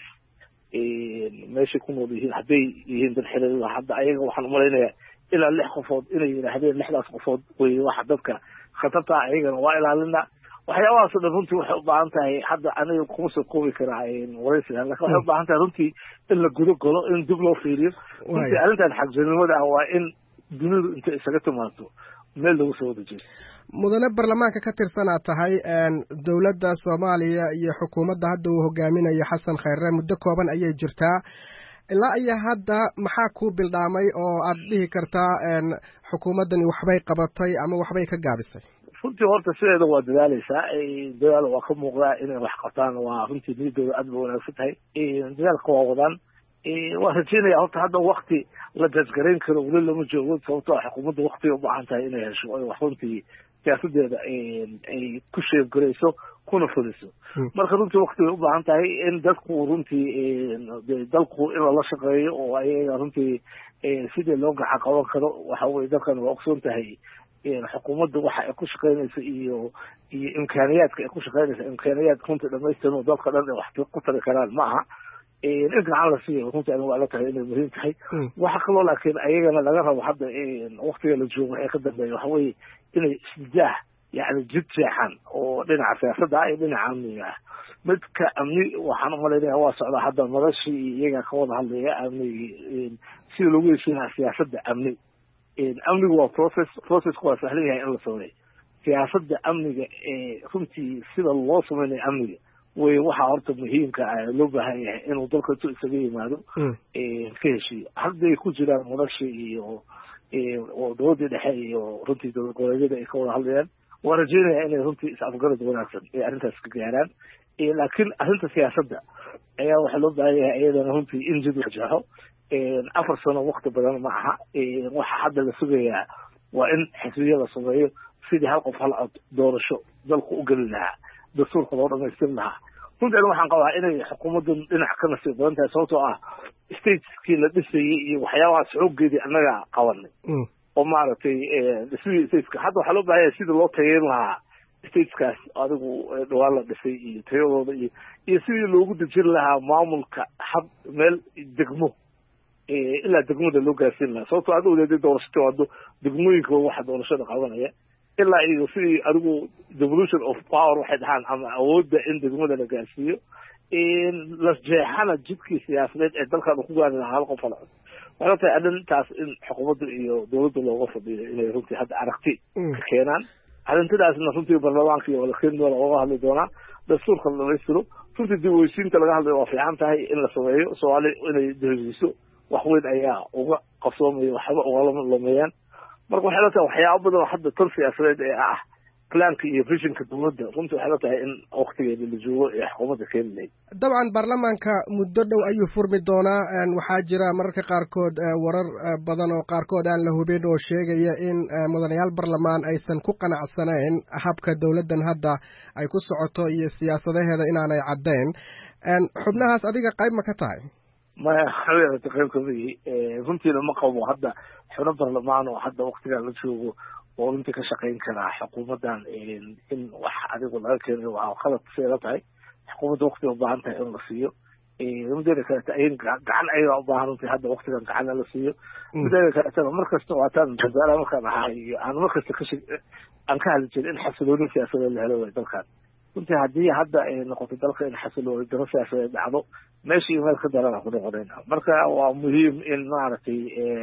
meeshay ku nool yihiin hadday yihiin dad xiriirada hadda ayaga waxaan umalaynayaa ilaa lix qofood inay yidhaahdeen lixdaas qofood wey waxa dadka khatarta ayagana waa ilaalina waxyaabahaas oo dhan runtii waxay u baahan tahay hadda aniga kuma soo koobi karaa waraysiga laakiin waxay u baahan tahay runtii in la gudo galo in dib loo fiiriyo runtii arrintan xagjirnimada ah waa in dunidu inta isaga timaado meel lagu soo wada jeedo mudane baarlamaanka ka tirsanaad tahay dawladda Soomaaliya iyo xukuumadda hadda uu hogaaminayo Xasan Khayre muddo kooban ayay jirtaa ilaa iyo hadda maxaa ku bildhaamay oo aad dhihi kartaa xukuumaddani waxbay qabatay ama waxbay ka gaabisay runtii horta sideeda waa dadaalaysaa dadaal waa ka muuqdaa inay wax qabtaan waa runtii niyadooda aad ba wanaagsan tahay dadaalka waa wadaan waa rajeynaya horta hadda wakti la jajgarayn karo weli lama joogo sababtoo xukuumadda waktiga u baahan tahay inay hesho ay wax runtii siyaasadeeda ay ku sheebgarayso kuna fuliso marka runtii wakti bay u baahan tahay in dadku runtii dalku in lala shaqeeyo oo ayaga runtii sidii loo gacan qaban karo waxa weye dalkan waa ogsoon tahay xukuumadda waxa ay ku shaqeynaysa iyo iyo imkaaniyaadka ay ku shaqeynaysa imkaaniyaad runtii dhamaystiran oo dalka dhan ay wax ku tari karaan ma aha in gacan la siiyo runtii anigu waa la tahay inay muhiim tahay waxa kaloo laakiin ayagana laga rabo hadda waktiga la joogo waxay ka dambeeya waxa weeye inay isjaah yani jid jeexan oo dhinaca siyaasadda ah iyo dhinaca amniga ah midka amni waxaan umalaynaya waa socdaa hadda madashii iyaga ka wada hadlaya amnigi sida lagu heshiinaa siyaasadda amni amnigu waa process processku waa sahlan yahay in la sameeyo siyaasadda amniga ee runtii sida loo sameynayo amniga way waxaa horta muhiimka ah loo baahan yahay inuu dalka intuu isaga yimaado ka heshiiyo hadday ku jiraan madashii iyo oo dowladii dhexe iyo runtii dowlad goboleedyada ay ka wada hadlayaan waa rajeynaya inay runtii is-afgarad wanaagsan ay arrintaas ka gaaraan laakiin arrinta siyaasadda ayaa waxaa loo baahan yahay iyadana runtii in jid la jeexo afar sano waqti badan ma aha waxa hadda la sugayaa waa in xisbiya la sameeyo sidii hal qof hal cod doorasho dalku u geli lahaa dastuurka loo dhamaystir lahaa runtii waxaan qabaa inay xukuumaddan dhinac ka nasiib badan tahay sababtoo ah stateskii la dhisayay iyo waxyaabahaas xooggeedii annaga qabanay oo maaragtay dhismihii stateska hadda waxaa loo baahan yahay sidii loo tayeyn lahaa stateskaas adigu dhawaan la dhisay iyo tayadooda iyo iyo sidii loogu dejin lahaa maamulka hab meel degmo ilaa degmada loo gaarsiin lahaa sababtoo adigu ujeedada doorashada wado degmooyinka waxa doorashada qabanaya ilaa iyo sidii adigu devolution of power waxay dhahaan ama awoodda in degmada la gaarsiiyo la jeexana jidkii siyaasadeed ee dalkan ku gaari lahaa hal qof hal cod waxay tahay arrintaas in xukuumadda iyo dowladda looga fadhiyo inay runtii hadda aragti ka keenaan arrintidaasna runtii baarlamaanka iyo walakeennimada looga hadli doonaa dastuurka la dhamaystiro runtii dib u heshiinta laga hadlayo waa fiican tahay in la sameeyo soomaali inay heshiiso wax weyn ayaa uga qabsoomaya waxba ugala lumeeyaan marka waxay la tahay waxyaaba badan oo hadda tan siyaasadeed ee ah planka iyo visionka dowladda runtii waxay la tahay in waqtigeeda la joogo ee xukuumadda keeni lahayd dabcan baarlamaanka muddo dhow ayuu furmi doonaa waxaa jira mararka qaarkood warar badan oo qaarkood aan la hubin oo sheegaya in mudanayaal barlamaan aysan ku qanacsanayn habka dowladdan hadda ay ku socoto iyo siyaasadaheeda inaanay caddayn xubnahaas adiga qayb ma ka tahay maya haweenta qayb kamidii runtiina ma qabo hadda xubno barlamaan oo hadda waqtigan la joogo oo runtii ka shaqayn karaa xukuumaddan in wax adigu laga keeno waa qalad seela tahay xukuumadda waqtiga ubaahan tahay in la siiyo mideeda kaleta ayn gacan ayagaa ubaahan runtii hadda waqtigan gacan la siiyo mideeda kaletana markasta waataan wasaaraha markaan ahaa iyo aan markasta ka aan ka hadli jirin in xasilooni siyaasadeed la helo way dalkan runtii haddii hadda ay noqoto dalka in xasilooni daro siyaasadeed dhacdo meeshii meel ka darana ku noqonayna marka waa muhiim in maaragtay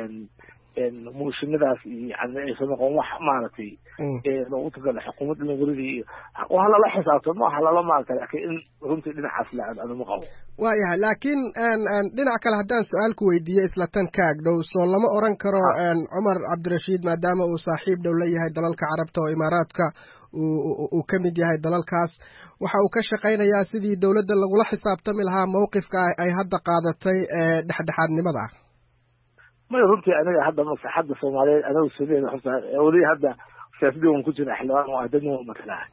muushinadaas iyo yani aysan noqon wax maaragtay loogu tagala xukuumadda naguridii iyo waa lala xisaabto maaha lala maaragtay laakiin in runtii dhinacaas la aado ma qabo waayahay laakiin dhinac kale haddaan su-aal ku weydiiyo isla tan kaag dhow soo lama oran karo cumar cabdirashiid maadaama uu saaxiib dhow la yahay dalalka carabta oo imaaraadka uu ka mid yahay dalalkaas waxa uu ka shaqaynayaa sidii dowladda lagula xisaabtami lahaa mawqifka ay hadda qaadatay ee dhexdhexaadnimada ah maya runtii aniga hadda maslaxadda soomaaliyeed anagu sameyn weli hadda siyaasadii waan ku jira xildhibaan oo adan waa matalaa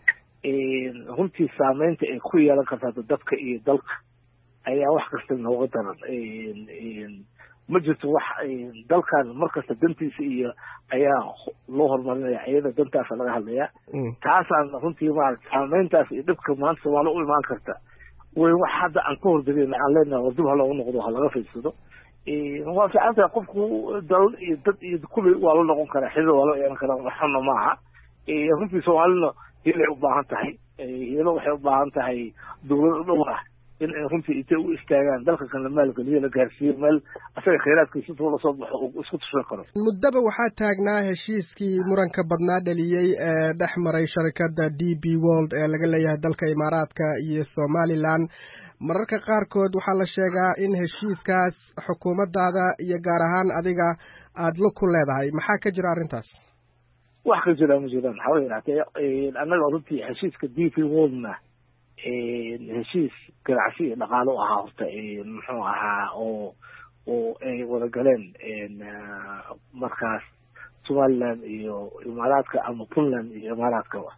runtii saameynta ay ku yeelan kartaa dadka iyo dalka ayaa wax kasta nooga daran ma jirto wax dalkan markasta dantiisa iyo ayaa loo horumarinaya iyada dantaasa laga hadlaya taasaan runtii maarata saameyntaas iyo dhibka maanta soomaali u imaan karta way wax hadda aan ka hordegayna aan leenahay war dib ha loogu noqdo ha laga fiirsado waa fiican tahay qofku dalal iyo dad iyo kulli waa la noqon karaa xidid waa la yeelan karaa waxna maaha runtii soomaalina hilay u baahan tahay hilo waxay u baahan tahay dowlad dhowr ah in ay runtii intay u istaagaan dalka kan la maalgeliyo la gaarsiiyo meel asaga khayraadkiisa intuu lasoo baxo uu isku tushan karo muddaba waxaa taagnaa heshiiskii muranka badnaa dhaliyey ee dhex maray sharikadda d b world ee laga leeyahay dalka imaaraadka iyo somaliland mararka qaarkood waxaa la sheegaa in heshiiskaas xukuumaddaada iyo gaar ahaan adiga aada la ku leedahay maxaa ka jira arrintaas wax ka jira ma jiraan waxaa way yaraatee annaga runtii heshiiska d b worldna heshiis ganacsi iyo dhaqaalo ahaa horta muxuu ahaa oo oo ay wada galeen markaas somaliland iyo imaaraadka ama puntland iyo imaaraadkaba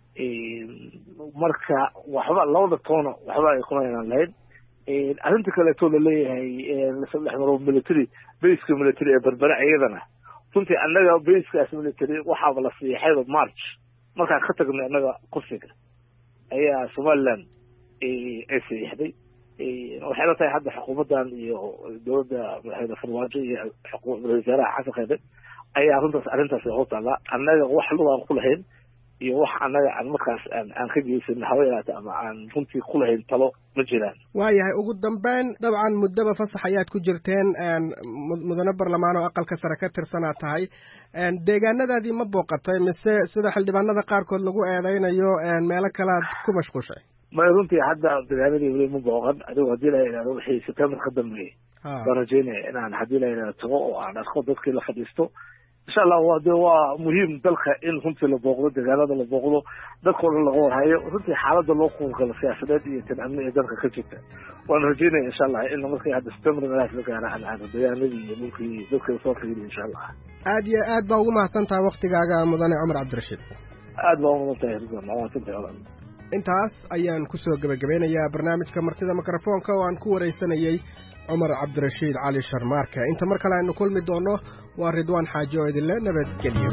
marka waxba labada toona waxba ay kuma yeelan lahayd arrinta kaleeto laleeyahay saddex maro military baska military ee berbere iyadana runtii annaga baskaas military waxaaba la siixayba march markaan ka tagnay annaga kursiga ayaa somaliland ay saxiixday waxay la tahay hadda xukuumaddan iyo dowladda madaxweyne farmaajo iyo ra-iisul wasaaraha xasan khayre ayaa runtaas arrintaas hoos taallaa annaga wax lugaan ku lahayn iyo wax annaga aan markaas aan aan ka geysan hawa yaraata ama aan runtii ku lahayn talo ma jiraan waayahay ugu dambeyn dabcan muddaba fasax ayaad ku jirteen mudane barlamaan oo aqalka sare ka tirsanaa tahay deegaanadaadii ma booqatay mise sida xildhibaanada qaarkood lagu eedeynayo meelo kalead ku mashquushay may runtii hadda deegaanadii weli ma booqan adigu haddii la yidhahdo wixii september ka dambeeyey baan rajeynaya inaan haddii la yidhahdo tago oo aan arko dadkii la fadhiisto insha allah waa de waa muhiim dalka in runtii la booqdo deegaanada la booqdo dadka oo laga warhayo runtii xaaladda loo kuurgalo siyaasadeed iyo tan amni ee dalka ka jirta waan rajeynaya insha allah in markii hadda september meelahaas la gaaro aan aado deegaanadii iyo dhulkii dadka soo fiiriyo insha allah aad iyo aad baa ugu mahadsan tahay waktigaaga mudane cumar cabdirashiid aad baa ugu mahadsantahay ridwan mahadsantahay intaas ayaan kusoo gebagabeynayaa barnaamijka martida mikrofoonka oo aan ku waraysanayey cumar cabdirashiid cali sharmaarke inta mar kale aynu kulmi doono waa ridwaan xaaji oo idinle nabadgelyo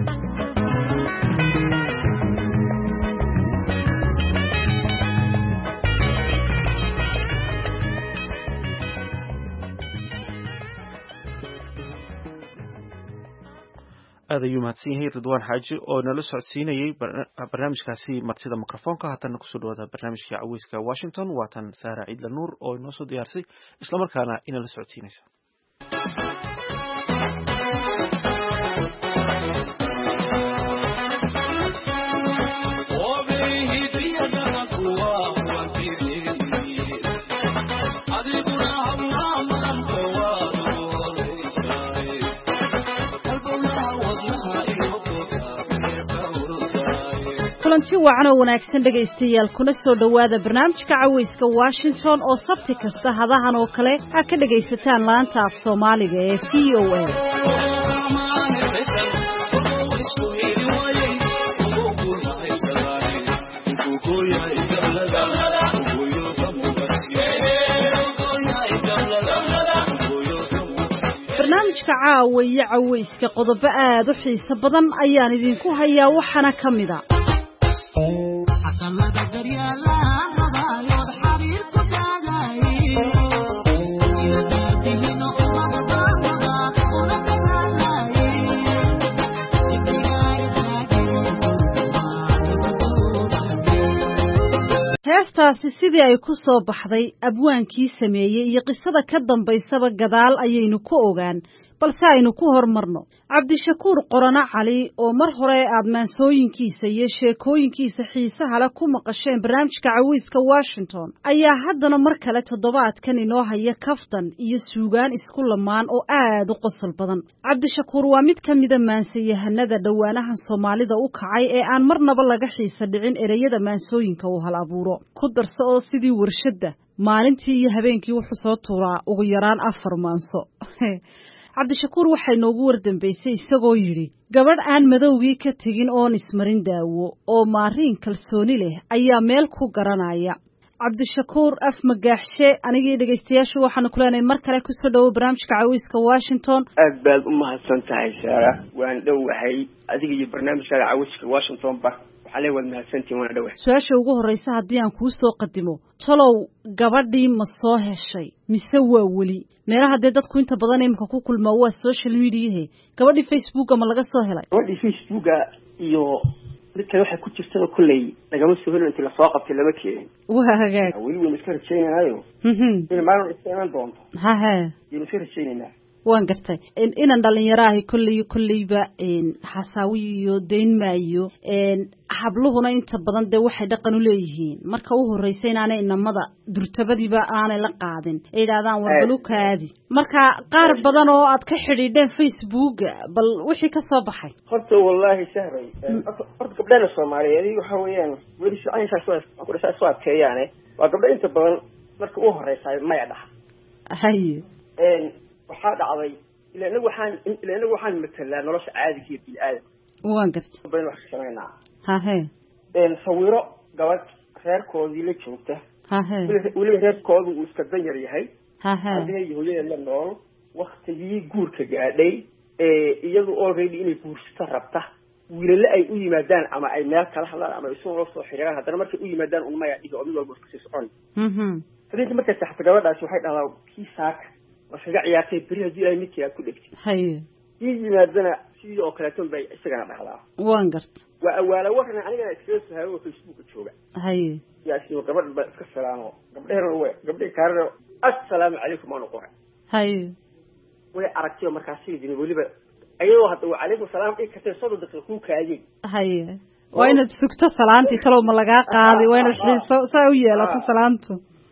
aad ayuu mahadsan yahay ridwaan xaaji oo nala socodsiinayey barnaamijkaasi martida mikrofoonka haatana kusoo dhawaada barnaamijkii caweyska washington waatan saara ciidla nuur oo inoo soo diyaarsay islamarkaana inala socodsiinaysa kulanti wacan oo wanaagsan dhegaystayaal kuna soo dhowaada barnaamijka caweyska washington oo sabti kasta hadahan oo kale aad ka dhegaysataan laanta af soomaaliga ee v o a barnaamijka caawa iyo caweyska qodobo aad u xiiso badan ayaan idinku hayaa waxaana ka mid a heestaasi sidii ay ku soo baxday abwaankii sameeyey iyo qisada ka dambaysaba gadaal ayaynu ku ogaan balse aynu ku hormarno cabdishakuur qorano cali oo mar hore aad maansooyinkiisa iyo sheekooyinkiisa xiisaha leh ku maqasheen barnaamijka caweyska washington ayaa haddana mar kale toddobaadkan inoo haya kaftan iyo suugaan isku lamaan oo aad u qosol badan cabdishakuur waa mid ka mida maansayahanada dhowaanahan soomaalida u kacay ee aan marnaba laga xiisa dhicin ereyada maansooyinka uu hal abuuro ku darso oo sidii warshadda maalintii iyo habeenkii wuxuu soo tuuraa ugu yaraan afar maanso cabdishakuur waxay noogu wardambaysay isagoo yidhi gabadh aan madowgii ka tegin oon ismarin daawo oo maariin kalsooni leh ayaa meel ku garanaya cabdishakuur af magaaxshe anigii dhegaystayaashu waxaanu ku leenahay mar kale kusoo dhowo barnaamijka caweyska washington aad baad u mahadsan tahay saara waan dhowahay adiga iyo barnaamijkaaga caweyska washington ba waxaa lee waad mahadsantihin waan dhowahay su-aasha ugu horreysa haddii aan kuu soo qadimo talow gabadhii ma soo heshay mise waa weli meelaha dee dadku inta badan imika ku kulmaa waa social mediahe gabadhii facebooka ma laga soo helay gabadhii facebooka iyo mid kale waxay ku jirtaba kulley lagama soo helin intii lasoo qabtay lama keenin waa hagaag weli waynu iska rajaynaynaayo in maalin iska iman doonto hahe yaynu iska rajaynaynaa waan gartay inan dhalinyaraahi kolley kolleyba xasaawiyo iyo deynmaayo habluhuna inta badan dee waxay dhaqan u leeyihiin marka u horreysa inaanay inamada durtabadiiba aanay la qaadin ay yidhahdaan warbalukaadi marka qaar badan oo aad ka xidhiidheen facebooka bal wixii ka soo baxay horta wallaahi sahray horta gabdhana soomaaliyeed waxa weeyaan weli sicaynsaas soo adkeeyaane waa gabdho inta badan marka u horreysa maya dhaha haye waxaa dhacday ila inagu waxaan ila inagu waxaan matalaa nolosha caadiga iyo bini-aadamka waan gartay badan wax ka samaynaa hahe sawiro gabadh reerkoodii la joogta hahe weliba reerkoodu uu iska dan yar yahay hahe adiga iyo hooyada la nool waktigii guurka gaadhay iyadu already inay guursato rabta wiilale ay u yimaadaan ama ay meel kala hadlaan ama isu la soo xiriiraan haddana markay u yimaadaan un maya dhihi oo mid walba iska sii socon habeenkii markay saxta gabadhaasi waxay dhahdaa kii saaka waskaga ciyaartay beri haddii ilahay midkii aad ku dhegtay haye kii yimaadana sidii oo kaleeton bay isagana dhahdaa waan garta waa awaala waran anigana iskaga sahayo oo facebooka jooga haye yaasiyo gabadh ba iska salaamo gabdheherna we gabdhihii kaarana assalaamu calaykum aanu qoray haye way aragtay oo markaas sidii weliba ayadoo hadda waa calaykum salaam dhigi kartay soddon daqiiqa kuu kaadiyey haye waa inaad sugto salaantii talow ma lagaa qaaday waa inaad xiiso saa u yeelato salaantu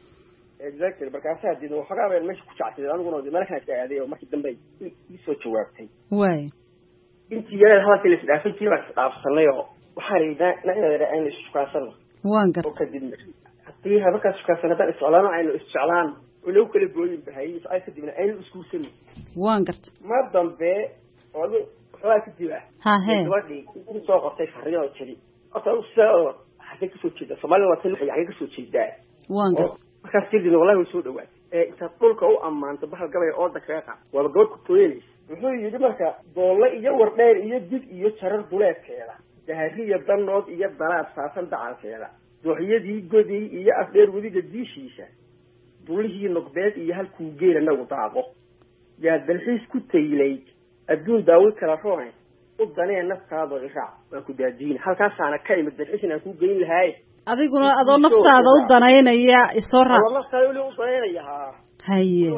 exactly markaasa hadii waxoogaa baan meesha ku jecsaday aniguna meelakan iska aaday oo markii dambe ii soo jawaabtay waay intii yareen hadalkii la isdhaafin jiray baan isdhaafsanay oo waxaan idhaa nagada aynu ishukaasano waan gar oo kadib haddii habakaas shukaasano haddaan isjeclaano aynu isjeclaan oo lagu kala booyin bahay ay kadibna aynu iskuursano waan garta mar dambe oo waxaa kadib ah hahe gabadhii inuu soo qortay fariin oo jiri horta usoo xagee kasoo jeeda Soomaaliya waa tan xagee kasoo jeedaa waan garta markaas jirdi wallahi way soo dhawaad ee inta dhulka u amaanto bahal gabay oo daqiiqa waa gabadh ku tooyinaysa wuxuu yidhi marka doolle iyo wardheer iyo dib iyo jarar duleedkeeda dahariya danood iyo dalaad saasan dacalkeeda dooxyadii goday iyo afdheer wadiga diishiisa dulihii noqdeed iyo halkuu geela nagu daaqo yaa dalxiis ku taylay adduun daawi kala roonay u danee naftaada iraac waa ku daadiin halkaasaana ka imid dalxiis inaan ku geyn lahaay adiguna adoo naftaada u danaynaya isoo raac wallah naftaada u danaynaya ha haye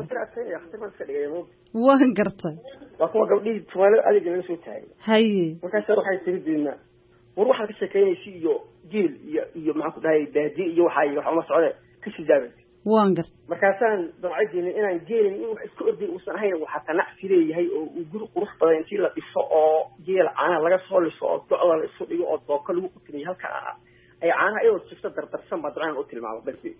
waan gartay waa kuwa gabdhihii tumaalo adiga laga soo taagay haye markaas waxay tiri diina war waxaa ka sheekeynaysa iyo geel iyo iyo maxaan ku dhahay baadi iyo waxa iyo waxa uma socde ka sidaabay waan gartay markaasaan dabcadina inaan geelin in wax isku orday uusan ahayn waxa tanacsi leeyahay oo uu guri qurux badan intii la dhiso oo geel caana laga soo liso oo docda la isu dhigo oo doobka lagu qutiniyo halka ay caanaha iyadoo sifta dardarsan baa dabcan u tilmaamo balse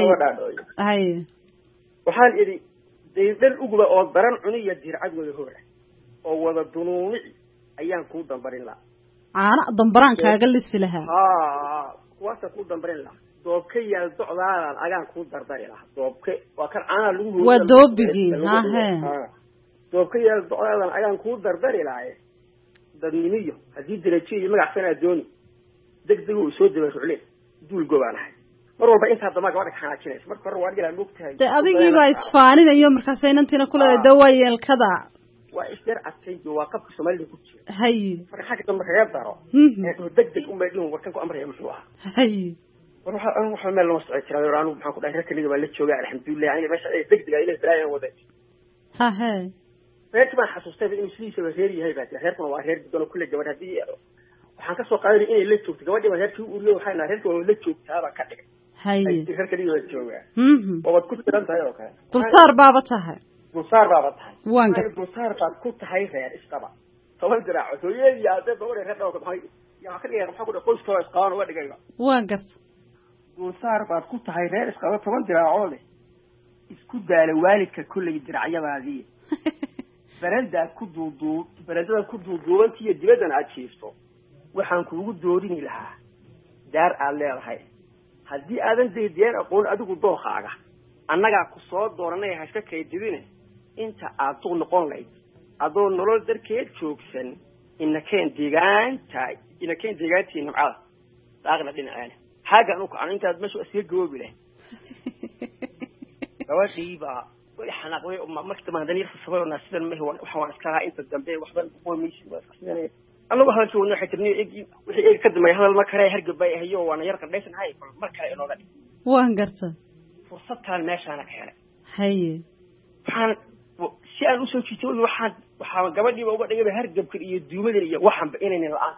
haye waxaan idhi daydal uguba oo daran cuniya dircad wada hora oo wada dunuunici ayaan kuu dambarin lahaa caana dambaraan kaaga lisi lahaa haa kuwaasaan kuu dambarin lahaa doobka yaal docdaadan agaan kuu dardari lahaa doobka waa kan caanaha lagu hooyo waa doobigii hahe doobka yaal docdaadan agaan kuu dardari lahaa dadnimiyo haddii darajo iyo magac sanaa dooni degdeg uu soo daba rucleen duul gobaan ahay mar walba inta dama gabadha xanaajinaysa marka hore waa dhigaa lugtahay de adigii baa isfaaninayo markaas inantina kula dawayeelkada waa isdar adkay waa qabka Soomaaliya ku jira haye marka xagga dambe kaga daro ee degdeg u meedhin warkan ku amraya muxuu ahaa haye war waxa aan waxa meel lama socon jiray anu maxaan ku dhahay reerkaniga baa la joogaa alxamdulillah aniga meesha ay degdeg ay ilaahay waday ha ha reerka baan xasuustay inuu sidiisa reer yahay baa reerkuna waa reer doon kulli gabadha hadii waxaan ka soo qaaday inay la joogto gabadhii reerkii u uriyo waxayna reerka waa la joogtaa baa ka dhigay haye reerkaniga waa joogaa mhm oo wad ku tiran tahay oo kale dulsaar baaba tahay dulsaar baaba tahay waan gartay dulsaar baad ku tahay reer isqaba toban diraac hooyadii aad gabadha reer dhaw ka baxay yaa ka dhigay waxa ku dhahay qoyska waa isqaan uga dhigay waan gartay dulsaar baad ku tahay reer isqaba toban diraacoode isku daala waalidka kulli diracyadaadii baranda ku duuduub barandada ku duuduubantii iyo dibadan aad jiifto waxaan kuugu doorini lahaa daar aad leedahay haddii aadan deediyeen aqoon adigu dookhaaga annagaa ku soo dooranay hashka kaydibine inta aad duq noqon lahayd adoo nolol darkeed joogsan inakeen deegaanta inakeen deegaantii nimcada daaqna dhinacaana xaaga anu kacan intaad meesha iska gaboobi leh gabadhiiba way xanaaqday markii maadani sabay oo naasidan ma waxa waan iska lahaa inta dambe waxba qoomiyay waa iskasinay annagu halkii wadno xirnay wixii ay ka damay hadal ma kare hargabay ahayo waana yar qadhaysan hay mar kale inooga dhig waan gartay fursadtaan meeshaana ka helay haye waxaan si aan usoo jiitay waxaan waxaan gabadhiiba uga dhigay hargabka iyo duumadan iyo waxanba inayna la'aan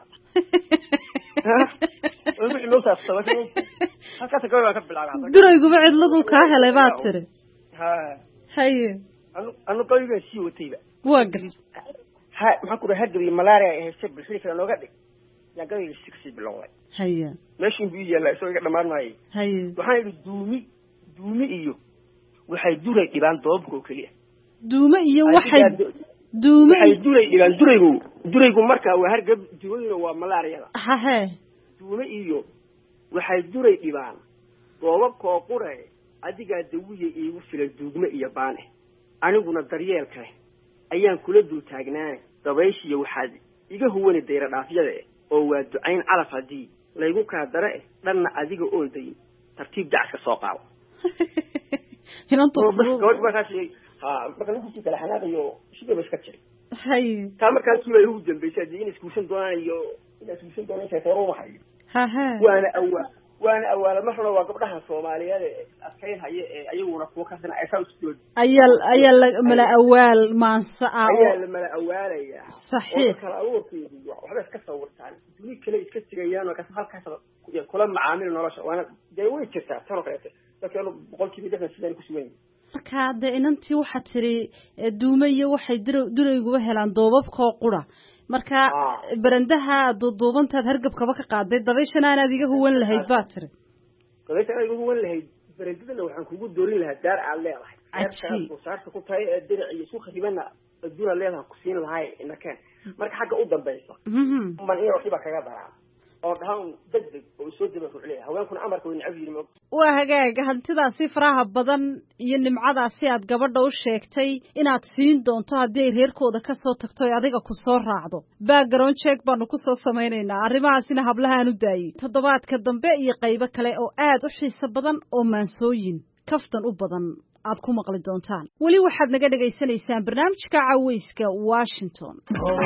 wixii loo saabsan halkaas gabadha ka bilaabay durayguba cidladu ka helay baad tiri ha haye anu anu qayga sii watayba waa gartay ha maxaa ku dhahay hadii malaria ay hayso bilxil kale looga dhig yaa gabadha six bilowday haye meeshin bii yalla soo iga dhamaanay haye waxaan idhi duumi duumi iyo waxay duray dhibaan doobko kaliya duuma iyo waxay duuma waxay duray dhibaan duraygu duraygu marka waa hargab duumadu waa malaria ha ha duuma iyo waxay duray dhibaan doobko quray adiga dawiye iigu filay duugma iyo baane aniguna daryeelka ayaan kula dul taagnaa dabayshiyo waxaad iga huwani dayra dhaafyada oo waa ducayn calaf hadii laygu ka dare dhanna adiga oo day tartiib dacska soo qaado inantu gabadh markaasi ha marka lagu sii kala xanaaqayo shiga iska jiray haye ka markaasi way ugu dambeysay in iskuusan doonaan iyo in iskuusan doonaan sheekaro waxay ha ha waana awaa waana awaala marna waa gabdhaha Soomaaliyeed ee askayn haye ee ayaguna kuwa ka sana ay soo istood ayal ayal mala awaal maansa ayal mala awaalaya saxiix kala awoorkeedu waxa iska sawirtaan duni kale iska tigayaan oo ka halkaas kula macaamil nolosha waana day way jirtaa tan oo kale laakiin boqolkiiba lixdan sidaan ku sugan marka de inantii waxa tiri duuma iyo waxay duraygu helaan doobabka qura marka barandaha duuduubantaad hargabkaba ka qaaday dabayshana aanaad iga huwan lahayd baa tiri dabayshan iga huwan lahayd barandadana waxaan kugu doorin lahaa daar aad leedahay daarkaas oo saarta ku tahay ee dirac iyo isku khadibana adduuna leedahay ku siin lahay inakeen marka xagga u dambaysa man iyo waxiba kaga daraa oo dhahan degdeg oo soo daba ruuxlay haweenkuna amarka way nacab yihiin waa hagaag hantidaasi faraha badan iyo nimcadaasi aad gabadha u sheegtay inaad siin doonto haddii ay reerkooda ka soo tagto ee adiga ku soo raacdo background check baanu ku soo samaynaynaa arrimahaasina hablahaan u daayey toddobaadka dambe iyo qaybo kale oo aad u xiiso badan oo maansooyin kaftan u badan aad ku maqli doontaan weli waxaad naga dhagaysanaysaan barnaamijka caweyska Washington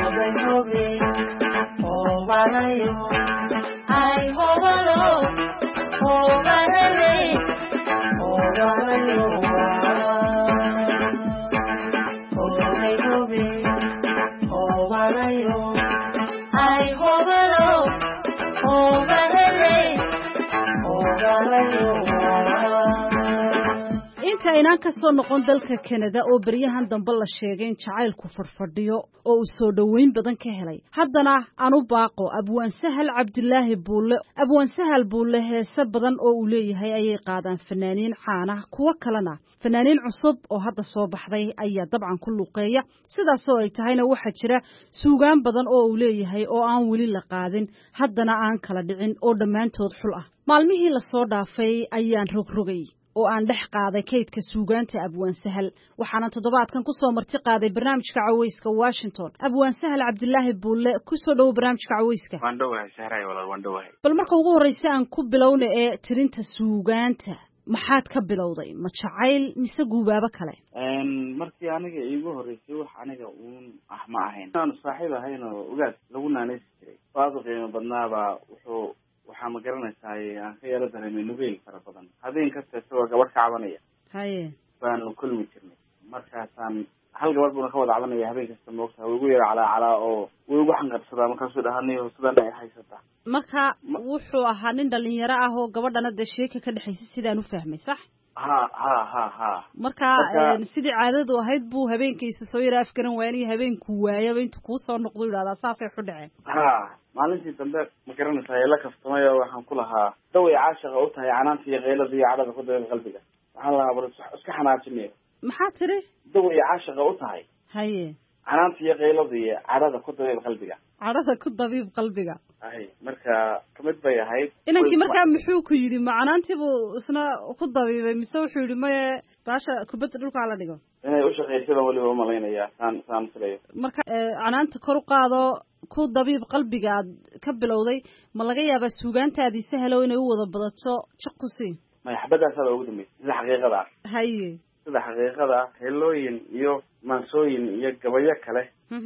inta inaan ka soo noqon dalka Canada oo bariyahan dambe la sheegay in jacaylku farfadhiyo oo uu soo dhaweyn badan ka helay haddana aanu baaqo abwaan sahal cabdilaahi buule abwaan sahal buule heesa badan oo uu leeyahay ayay qaadaan fanaaniin caan ah kuwa kalena fanaaniin cusub oo hadda soo baxday ayaa dabcan ku luqeeya sidaas oo ay tahayna waxa jira suugaan badan oo uu leeyahay oo aan weli la qaadin haddana aan kala dhicin oo dhammaantood xul ah maalmihii la soo dhaafay ayaan rogrogay oo aan dhex qaaday kaydka suugaanta abwaan sahal waxaana toddobaadkan ku soo marti qaaday barnaamijka caweyska Washington abwaan sahal cabdilaahi buule ku soo dhaw barnaamijka caweyska waan dhawahay sahray walaal waan dhawahay bal marka ugu horeysa aan ku bilowna ee tirinta suugaanta maxaad ka bilowday ma jacayl mise guubaaba kale een markii aniga iigu horeysay wax aniga uun ah ma ahayn aan saaxiib ahayn oo ogaad lagu naanaysi jiray waadu qiimo badnaaba wuxuu waxaa ma garanaysaa aan ka yara dareemay nugeel fara badan habeen kasta isagoo gabadh ka cabanaya haye baanu kulmi jirnay markaasaan hal gabadh buuna ka wada cabanaya habeen kasta moogta way ugu yara calaa calaa oo way ugu xanqabsadaa markaasuu dhahanayo sidan ay haysataa marka wuxuu ahaa nin dhalinyaro ah oo gabadhana dee sheeka ka dhexaysay sidaan u fahmay sax ha ha ha ha marka sidii caadadu ahayd buu habeenkiisa soo yara afgaran waayay habeenku waayaba intuu kuu soo noqdo yidhahdaa saasay xu dhaceen ha maalintii dambe ma garanaysaa la kaftamay oo waxaan ku lahaa daway caashiqa u tahay canaanta iyo keylada iyo cadhada ku dabeed qalbiga waxaan lahaa bal iska xanaajinay maxaa tiri daway caashiqa u tahay haye canaanta iyo keylada iyo cadhada ku dabeed qalbiga cadhada ku dabiib qalbiga hay marka kamid bay ahayd inankii markaa muxuu ku yidhi macanaantiibuu isna ku dabiibay mise wuxuu yidhi maye baasha kubadda dhulkaa la dhigo inay u shaqaysada weliba umalaynaya saan saan filayo marka canaanta kor u qaado ku dabiib qalbiga aad ka bilowday ma laga yaabaa suugaantaadii sahalow inay u wada badato jiq ku sii maya xabadaasaada ugu dambeysay sida xaqiiqada ah haye sida xaqiiqada ah heelooyin iyo maansooyin iyo gabayo kale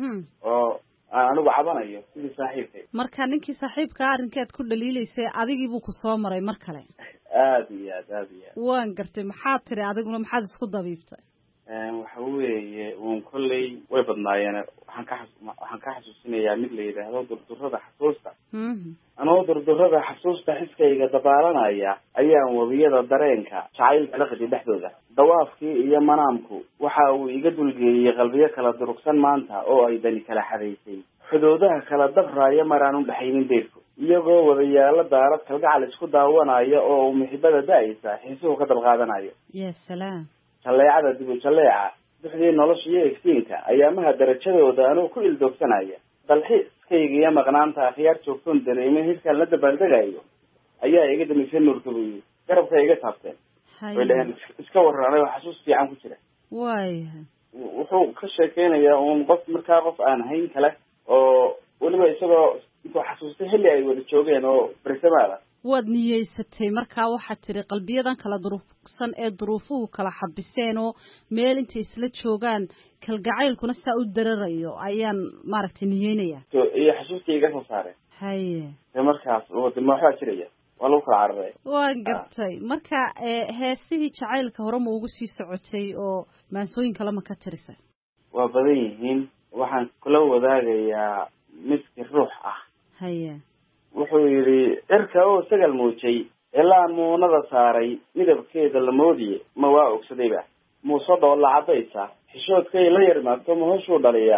oo aan anigu cabanayo sidii saaxiibkay marka ninkii saaxiibkaa arrinkeed ku dhaliilaysay adigii buu ku soo maray mar kale aad iyo aad aad iyo aad waan gartay maxaad tiri adiguna maxaad isku dabiibtay waxa weeye uun kolley way badnaayeen waxaan ka waxaan ka xasuusinayaa mid la yidhaahdo durdurada xasuusta anoo durdurada xasuusta xiskayga dabaalanaya ayaan wabiyada dareenka jacaylka la qadi dhexdooda dawaafkii iyo manaamku waxa uu iga dulgeeyey qalbiyo kala durugsan maanta oo ay dani kala xadaysay xudoodaha kala dabraaya maraan u dhaxaynin deyrku iyagoo wadayaalo daarad kalgacal isku daawanaya oo uu muxibada da-aysa xiisuhu ka dabqaadanayo ya salaam jaleecada dib u jaleeca duxdii nolosha iyo iftiinka ayaamaha darajadooda anuu ku ildoogsanaya dalxiiskayga iyo maqnaanta akhyaar joogtoon dareemay hirkaan la dabaaldegayo ayaa iga damisay nuurka buyi garabka iga taabteen way dhaheen iska warranay oo xasuus fiican ku jira waaya wuxuu ka sheekeynayaa uun qof markaa qof aan hayn kale oo weliba isagoo intuu xasuustay xilli ay wada joogeen oo bersamaada waad niyeysatay markaa waxaad tiri qalbiyadan kala durugsan ee duruufuhu kala xabiseen oo meel intay isla joogaan kalgacaylkuna saa u dararayo ayaan maaragtay niyeynaya iyo xasuustii iga soo saareen haye de markaas dima waxbaa jiraya waa lagu kala cararay waan gartay marka heesihii jacaylka hore ma ugu sii socotay oo maansooyin kale ma ka tirisay waa badan yihiin waxaan kula wadaagayaa midki ruux ah haye wuxuu yidhi cirka oo sagal muujay ilaan muunada saaray midabkeeda la moodiye ma waa ogsadayba muuse dhoolla caddaysa xishoodkay la yarmaagto ma hoshuu dhaliyaaye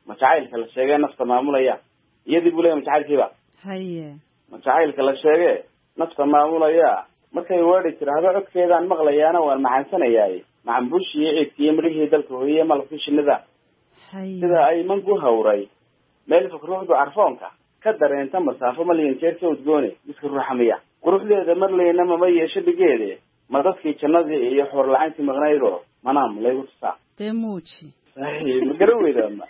ma jacaylka la sheegay nafta maamulaya iyadii buu leeyahay ma jacaylkiiba haye ma jacaylka la sheegay nafta maamulaya markay weedhi tiraahdo codkeedaan maqlayaana waan macansanayaay macambuush iyo ceedkiiyo midhihii dalka hooye malabkii shinnida sida ay manku hawray meel fakruuxdu carfoonka ka dareenta masaafo malyan jeerka udgoone miska ruuxamiya quruxdeeda marlayna mama yeesho dhigeede ma dadkii jannadii iyo xoor la-aantii maqnaydoo manaam laygu tusaa dee muuji ma garan weydaama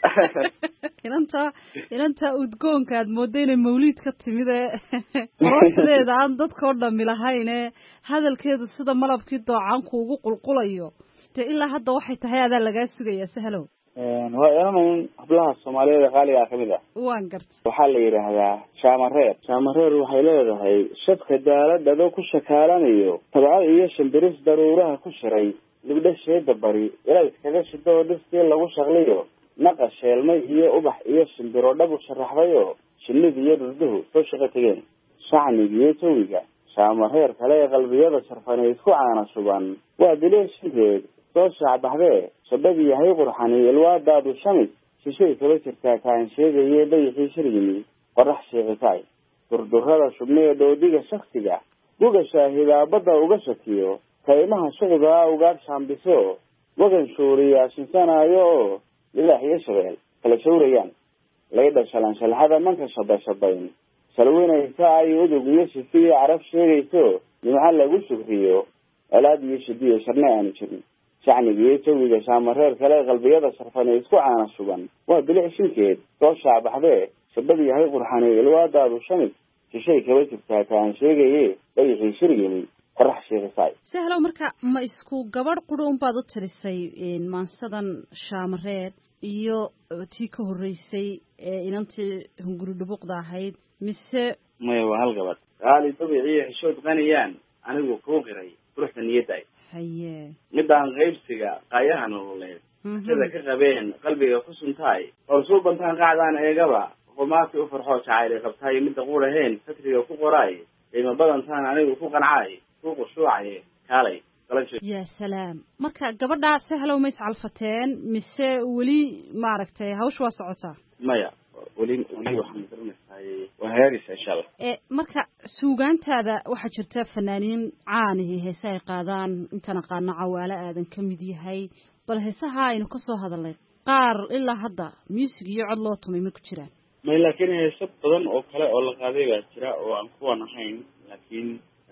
inanta inanta udgoonka aad moodo inay mawliid ka timid ee quruxdeeda aan dadkao dhami lahayne hadalkeedu sida malabkii doocaanku ugu qulqulayo dee ilaa hadda waxay tahay adaa lagaa sugayaa sahlow waa inanayn hablaha soomaaliyeed ee qaaligaa kamid ah waan garta waxaa la yidhaahdaa shaamareer shaamareer waxay leedahay shabka daaladhado ku shakaalanayo tabcad iyo shimbiris daruuraha ku shiray libdha sheeda bari ilaa iskaga shido oo dhirtii lagu shaqliyo naqa sheelmay iyo ubax iyo shimbiro dhab u sharaxdayo shinnida iyo dhurduhu soo shaqo tegeen shacniga iyo jawiga shaamareer kale ee qalbiyada sharfanay isku caana shuban waa dileeshinteed soo shaacbaxdee shabadii yahay qurxani ilwaadaadu shamis shishay kaba jirtaa kaan sheegaye dayixii shirgimi qorax sheekitaay durdurada shubnee dhoodiga shaksiga guga shaahidaa badda uga shakiyo kaymaha shucbigaa ugaadh shaambiso wagan shuuriyaa shinsanaayo oo lilaax iyo shabeel kala shawrayaan laydha shalanshalaxada manka shabashabayn salwinaysa ay udug iyo shifi iyo carab sheegayso nimco lagu shugriyo colaad iyo shidiyo sharne aanu jirin shacniga iyo jawiga shaamareer kale qalbiyada sharfane isku caana shuban waa bilic shinkeed soo shaacbaxdee shabadii yahay qurxani ilwaadaadu shamis shishay kaba jirtaa kaan sheegaye dayixii shirgimi qorax sheekisaay sahlow marka ma isku gabadh quri unbaad u tirisay maansadan shaamareer iyo tii ka horreysay ee inantii hunguri dhubuqda ahayd mise maya waa hal gabadh qaali dabiciyo xishood qaniyaan anigu kuu qiray quruxda niyaddaay haye midaan qaybsiga qaayaha nololeed sida ka qabeen qalbiga ku suntaay oo suu bantaan qaacdaan eegaba qumaati u farxoo jacayl ay qabtaay midda qurahayn fatriga ku qoraay qiimo badantaan anigu ku qancaay ku qushuucay kaalay ya salaam marka gabadhaa sahlow ma iscalfateen mise weli maaragtay hawsha waa socotaa maya weli weli waxaan garanaysaay waa hagaagaysa insha allah e marka suugaantaada waxaa jirta fanaaniin caanihi heese ay qaadaan intaan aqaano Cawaale Aadan ka mid yahay bal heesaha aynu ka soo hadalnay qaar ilaa hadda music iyo cod loo tumay ma ku jiraan may laakiin heeso badan oo kale oo la qaaday baa jira oo aan kuwan ahayn laakiin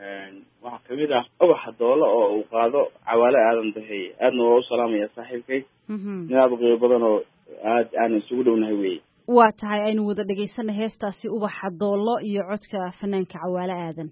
waxaa kamid ah ubaxa doolo oo uu qaado Cawaale Aadan Dahay aadna waa u salaamaya saaxiibkay inaad qiimo badan oo aad aan isugu dhownahay wey waa tahay aynu wada dhagaysana heestaasi ubaxa doolo iyo codka fanaanka Cawaale Aadan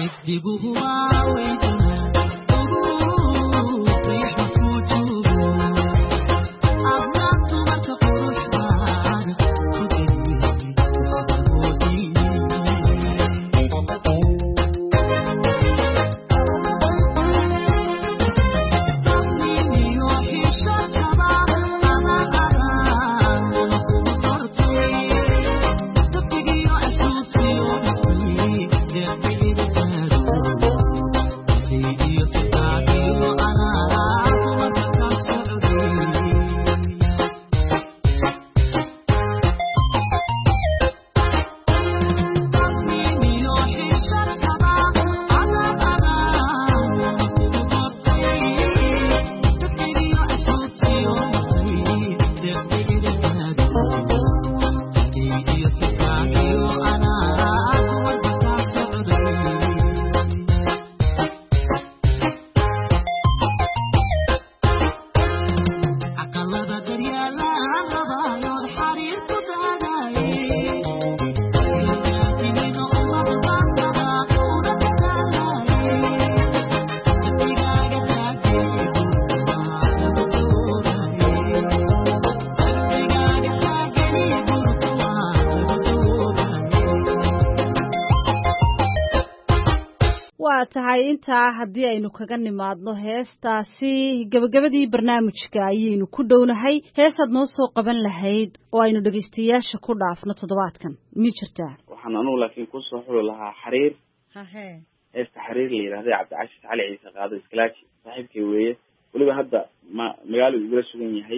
tahay intaa haddii aynu kaga nimaadno heestaasi gabagabadii barnaamijka ayaynu ku dhownahay heesaad noo soo qaban lahayd oo aynu dhegaystayaasha ku dhaafno toddobaadkan mi jirtaa waxaan anugu laakiin kusoo xuli lahaa xariir hahe heesta xariir la yidhahday cabdicashis cali ciise qaado iskalaaji saaxiibkay weeye weliba hadda ma magaalo igula sugan yahay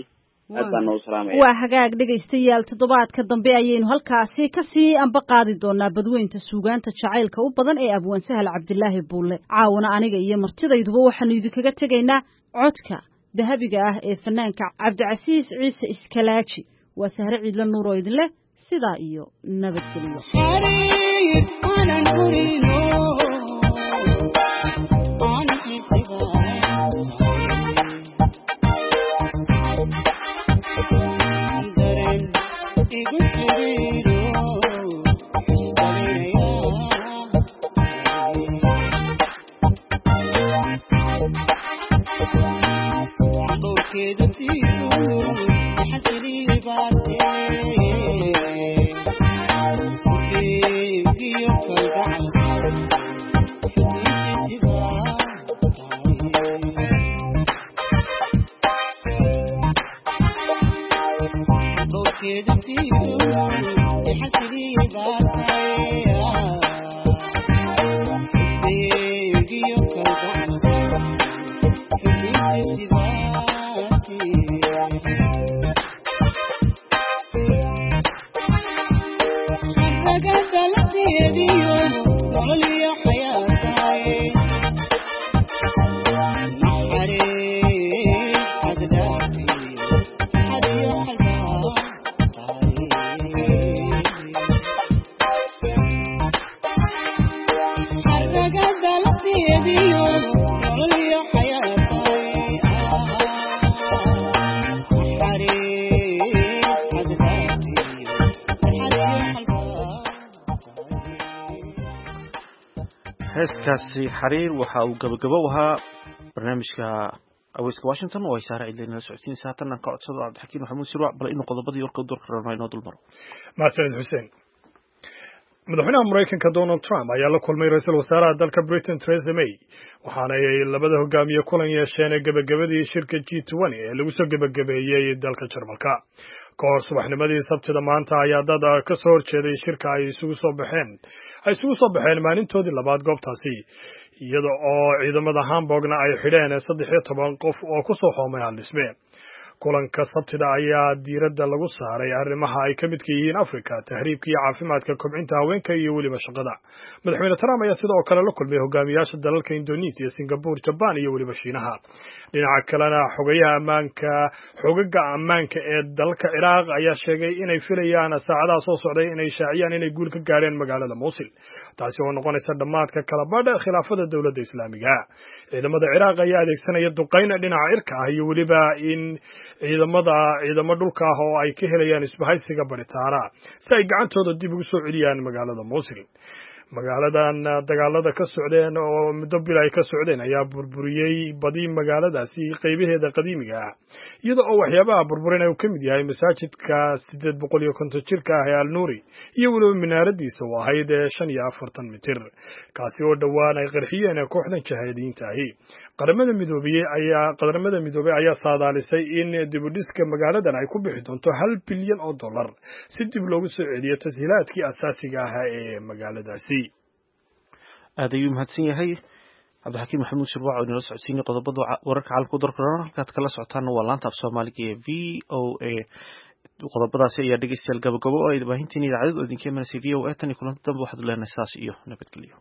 aad baan noo salaamaya waa hagaag dhegaystayaal toddobaadka dambe ayaynu halkaasi kasii anba qaadi doonaa badweynta suugaanta jacaylka u badan ee abwaan sahal cabdilaahi buulle caawana aniga iyo martidayduba waxaanu idinkaga tegaynaa codka dahabiga ah ee fanaanka cabdicasiis ciise iskalaaji waa sahre ciidla nuur oo idin leh sidaa iyo nabadgelyo heeskaasi xariir waxa uu gabagabo ahaa barnaamijka aweyska washington oo ay saare cidlayna la socodsiinaysa haatan aan ka codsado cabdixakiin maxamuud sirwac bal inuu qodobadii warka doorka rabnaa inoo dulmaro mahadsanid xuseen madaxweynaha maraykanka donald trump ayaa la kulmay ra-iisul wasaaraha dalka britain theresa may waxaana ay labada hogaamiye kulan yeesheen gebagabadii shirka g twenty ee lagu soo gebagabeeyey dalka jarmalka ka hor subaxnimadii sabtida maanta ayaa dad ka soo horjeeday shirka ay isugu soo baxeen ay isugu soo baxeen maalintoodii labaad goobtaasi iyada oo ciidamada hamburgna ay xidheen saddex iyo toban qof oo ku soo xoomay hal dhisme kulanka sabtida ayaa diiradda lagu saaray arrimaha ay ka midka yihiin afrika tahriibka iyo caafimaadka kobcinta haweenka iyo weliba shaqada madaxweyne trump ayaa sidoo kale la kulmay hogaamiyaasha dalalka indonesia singapore jaban iyo weliba shiinaha dhinaca kalena xogayaha ammaanka xogaga ammaanka ee dalka ciraaq ayaa sheegay inay filayaan saacadaha soo socday inay shaaciyaan inay guul ka gaadheen magaalada Mosul taasi oo noqonaysa dhamaadka kala badha khilaafada dowladda islaamiga ciidamada ciraaq ayaa adeegsanaya duqeyn dhinaca cirka ah iyo weliba in ciidamada ciidamo dhulka ah oo ay ka helayaan isbahaysiga baritaana si ay gacantooda dib ugu soo celiyaan magaalada Mosul magaaladan dagaalada ka socdeen oo muddo bil ay ka socdeen ayaa burburiyey badi magaaladaasi qaybaheeda qadiimiga ah iyada oo waxyaabaha burburin uu ka mid yahay masaajidka sideed boqol iyo konton jirka ah ee al-Nuuri iyo weliba minaaradiisa oo ahayd shan iyo afartan mitir kaasi oo dhawaan ay qarxiyeen kooxdan jahaadiinta ahi qaramada midoobay ayaa qaramada midoobay ayaa saadaalisay in dib u dhiska magaaladan ay ku bixi doonto hal bilyan oo dollar si dib loogu soo celiyo tashiilaadkii asaasiga ah ee magaaladaasi aad ayuu mahadsan yahay cabdixakiin maxamuud shirwac oo inala socodsiinay qodobada wararka caalamka u darkarana halkaad kala socotaana waa laanta af soomaaliga ee v o a qodobadaasi ayaa dhegeystayaal gabagabo oo ay baahintiin idaacadda oo idinka imanaysa v o a tan iyo kulanta dambe waxaad leenahay saas iyo nabadgelyo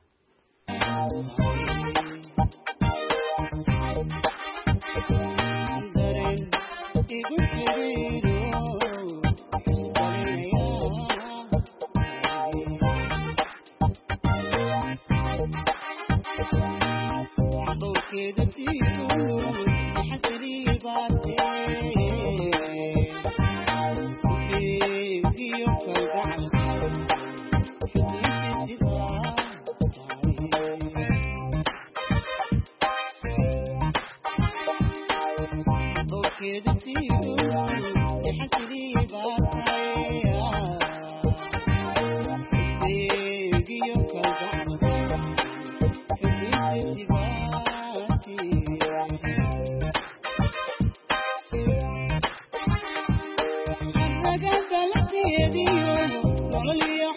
Nolol iyo